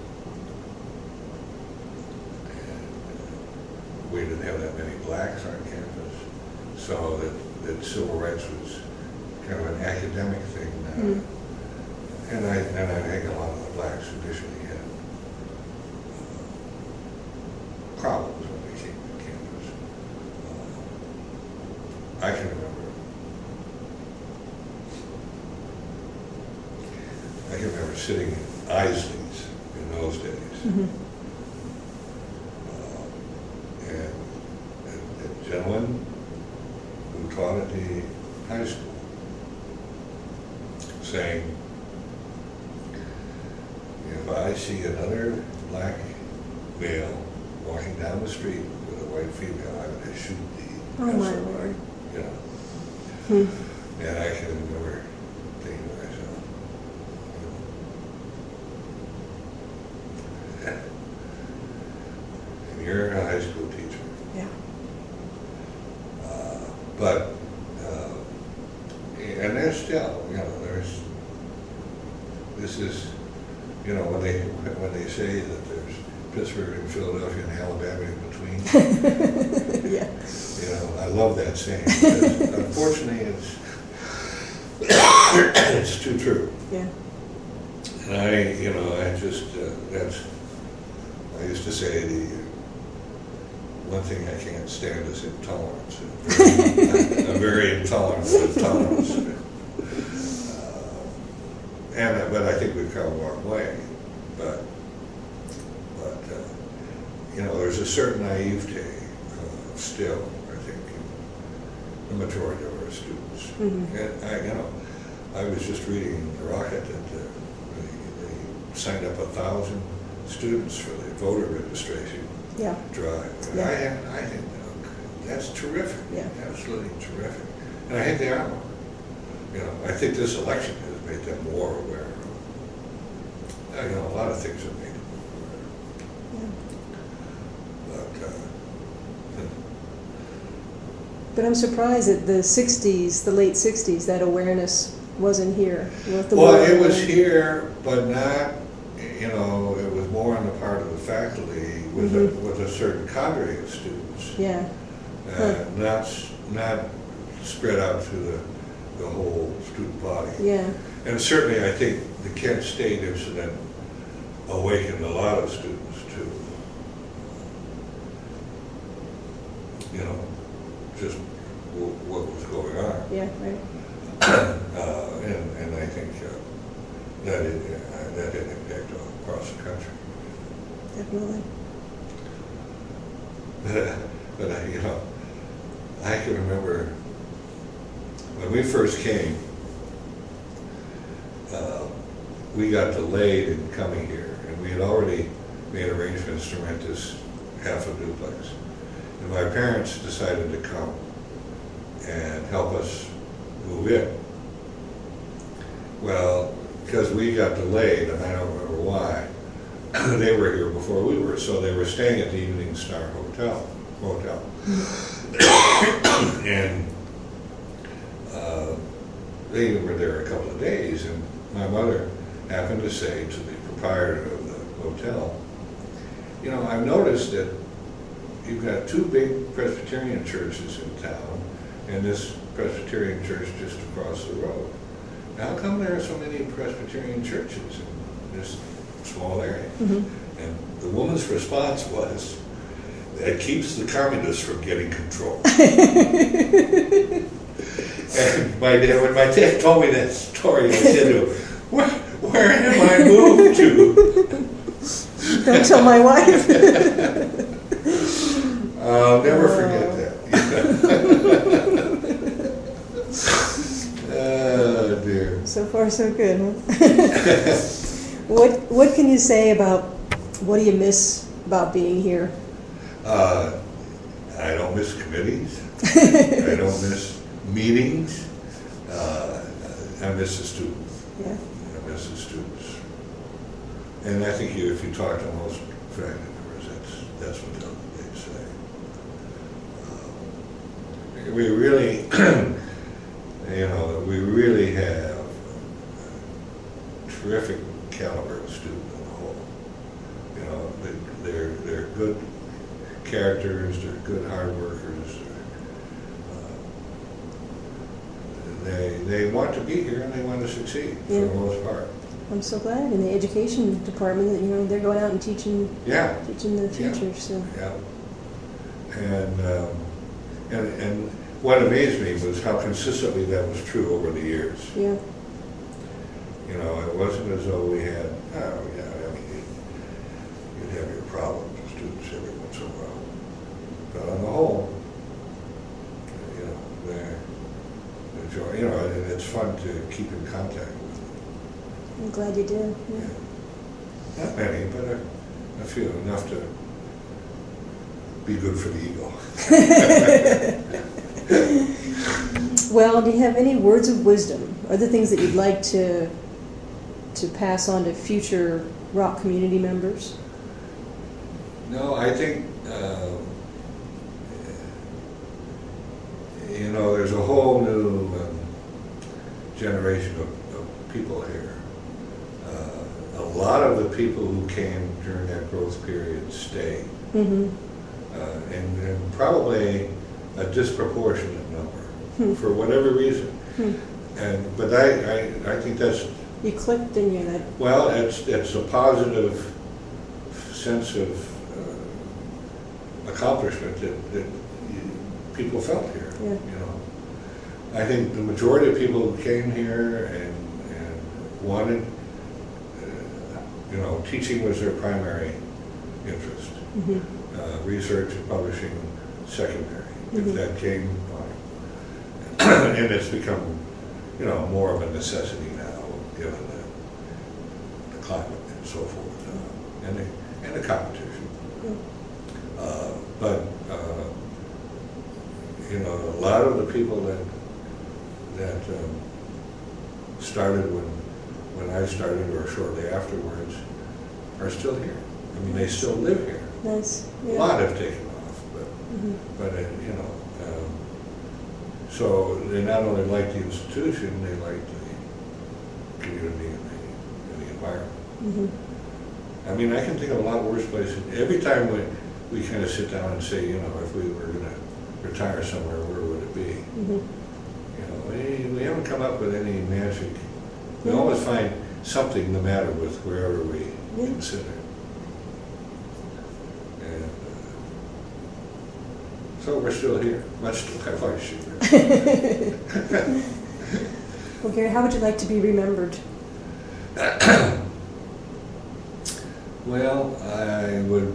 and uh, we didn't have that many blacks on campus, so that, that civil rights was kind of an academic thing now. Mm. And I and I think a lot of the blacks initially had uh, problems when they came to campus. Uh, I can remember. I can remember sitting in Isley's in those days, Mm-hmm. uh, and a, a gentleman who taught at the high school saying, if I see another black male walking down the street with a white female, I'm going to shoot the Oh, my S O B, Lord. you know. Hmm. And I can remember thinking to myself, you know, and you're a high school teacher. Yeah. Uh, but, uh, and there's still, you know, there's, this is, you know, when they when they say that there's Pittsburgh and Philadelphia and Alabama in between, Yeah. you know, I love that saying. Because unfortunately, it's it's too true. Yeah. And I, you know, I just uh, that's I used to say the one thing I can't stand is intolerance. I'm very intolerant of intolerance. And, uh, but I think we've come a long way. But, but uh, you know, there's a certain naivete uh, still, I think, in the majority of our students. Mm-hmm. And I, you know, I was just reading in the Rocket that uh, they, they signed up a thousand students for the voter registration Yeah. drive. And Yeah. I, I think uh, that's terrific. Yeah. Absolutely terrific. And I think they are. You know, I think this election has made them more aware of uh, you know, a lot of things have made it. Yeah. But, uh, But I'm surprised that the sixties, the late sixties, that awareness wasn't here. With the well, war it was and- here, but not, you know, it was more on the part of the faculty with, Mhm. a, with a certain cadre of students. Yeah. Uh, Huh. not, s- not spread out to the, the whole student body. Yeah. And certainly, I think the Kent State incident awakened a lot of students to, you know, just w- what was going on. Yeah. Right. uh, and, and I think uh, that it, uh, that had impact across the country. Definitely. But, but I, you know, I can remember when we first came, uh, we got delayed in coming here, and we had already made arrangements to rent this half a duplex. And my parents decided to come and help us move in. Well, because we got delayed, and I don't remember why, they were here before we were, so they were staying at the Evening Star Hotel. Hotel. And uh, they were there a couple of days, and my mother happened to say to the proprietor of the hotel, you know, I've noticed that you've got two big Presbyterian churches in town, and this Presbyterian church just across the road. Now, how come there are so many Presbyterian churches in this small area? Mm-hmm. And the woman's response was, that keeps the communists from getting control. And my dad, when my dad told me that story, I said to him, where, where am I moved to? Don't tell my wife. I'll never forget that. Oh, dear. So far, so good, huh? What What can you say about, what do you miss about being here? Uh, I don't miss committees. I don't miss meetings. Uh, I miss the students. Yeah. I miss the students. And I think you, if you talk to most faculty members, that's, that's what they'll- they say. Uh, we really, you know, we really have a terrific caliber of student on the whole. You know, they- they're, they're good characters, they're good hard workers. Uh, they, they want to be here and they want to succeed for Yeah. the most part. I'm so glad in the education department that, you know, they're going out and teaching Yeah. teaching the Yeah. future. So Yeah. And, um, and, and what amazed me was how consistently that was true over the years. yeah, You know, it wasn't as though we had, oh, yeah, I mean, you'd, you'd have your problems with students every once in a while. But on the whole, you know, they're, they're joy, you know, and it's fun to keep in contact with them. I'm glad you did. Yeah. Yeah. Not many, but a, a few, enough to be good for the ego. Well, do you have any words of wisdom, other things that you'd like to to pass on to future Rock community members? No, I think, uh, you know, there's a whole new um, generation of, of people here. Uh, a lot of the people who came during that growth period stayed, Mm-hmm. uh, and, and probably a disproportionate number, Hmm. for whatever reason. Hmm. And but I, I, I think that's, You clicked, didn't you? That well, it's, it's a positive sense of uh, accomplishment that, that you, people felt here. Yeah. You know, I think the majority of people who came here and, and wanted, uh, you know, teaching was their primary interest. mm-hmm. Uh, research and publishing secondary. Mhm. If that came, fine. And it's become, you know, more of a necessity now, given the, the climate and so forth, uh, and the and the competition. Yeah. Uh, but uh, you know, a lot of the people that that um, started when when I started or shortly afterwards are still here. I mean, they still live here. Nice. A Yeah. lot have taken off, but, Mhm. but uh, you know, um, so they not only like the institution, they like the community and the, and the environment. Mhm. I mean, I can think of a lot worse places. Every time we, we kind of sit down and say, you know, if we were gonna retire somewhere, where would it be? Mhm. You know, we, we haven't come up with any magic. We Yeah. always find something the matter with wherever we Yeah. consider. And uh, so we're still here, much to my wife's chagrin. Well, Gary, how would you like to be remembered? Well, I would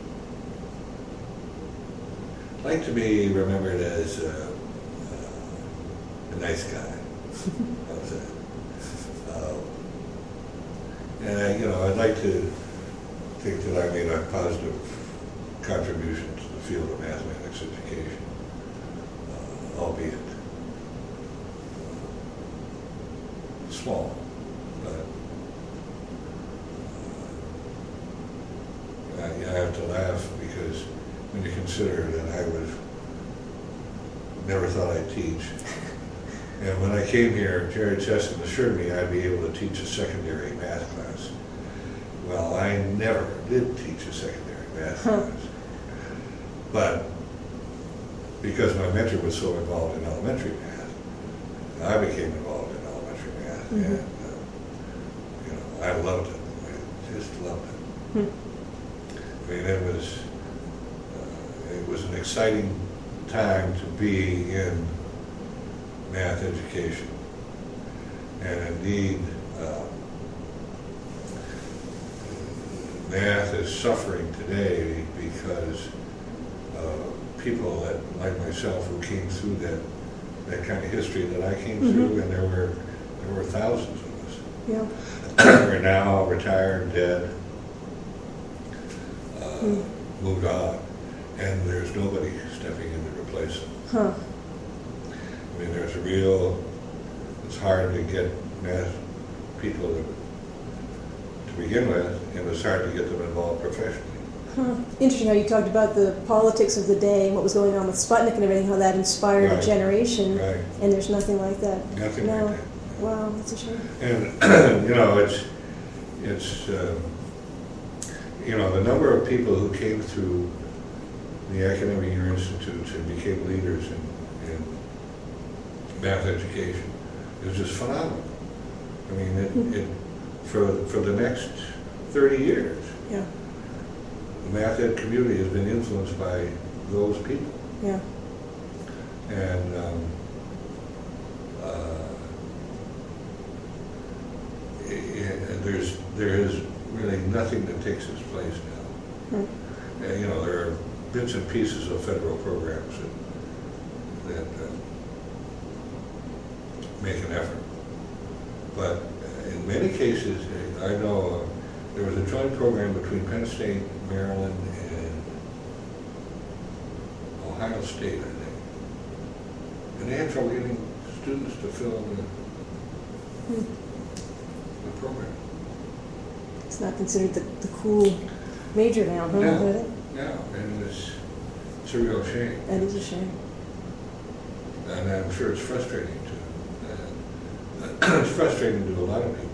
like to be remembered as uh, uh, a nice guy. How's that? Um, and I, you know, I'd like to think that I made a positive contribution to the field of mathematics education, uh, albeit uh, small, but uh, I, I have to laugh because when you consider that I was never thought I'd teach. And when I came here, Jared Cheston assured me I'd be able to teach a secondary math class. Well, I never did teach a secondary math Huh. class. But because my mentor was so involved in elementary math, I became involved in elementary math. Mhm. And, uh, you know, I loved it. I just loved it. Hmm. I mean, it was, uh, it was an exciting time to be in math education. And indeed, uh, math is suffering today because uh, people that, like myself, who came through that, that kind of history that I came Mhm. through, and there were, there were thousands of us, Yeah. are now retired, dead, uh, Hmm. moved on, and there's nobody stepping in to replace them. Huh. I mean, there's a real, it's hard to get math people to, to begin with, and it's hard to get them involved professionally. Huh. Interesting how you talked about the politics of the day and what was going on with Sputnik and everything, how that inspired Right. a generation, Right. and there's nothing like that. Nothing no. like that. Wow, that's a shame. And, you know, it's, it's, uh, you know, the number of people who came through the Academic Year Institutes and became leaders in, in math education is just phenomenal. I mean, Mhm. it, it, for, for the next thirty years, Yeah. the math ed community has been influenced by those people. Yeah. And um, uh, i- i- there's there is really nothing that takes its place now. Hmm. And, you know, there are bits and pieces of federal programs that, that uh, make an effort, but in many cases, I know uh, there was a joint program between Penn State, Maryland, and Ohio State, I think. And they had trouble getting students to fill the, Hmm. the program. It's not considered the, the cool major now, huh? No. Is it? Yeah, and it's, it's a real shame. That is a shame. And I'm sure it's frustrating to, uh, it's frustrating to a lot of people.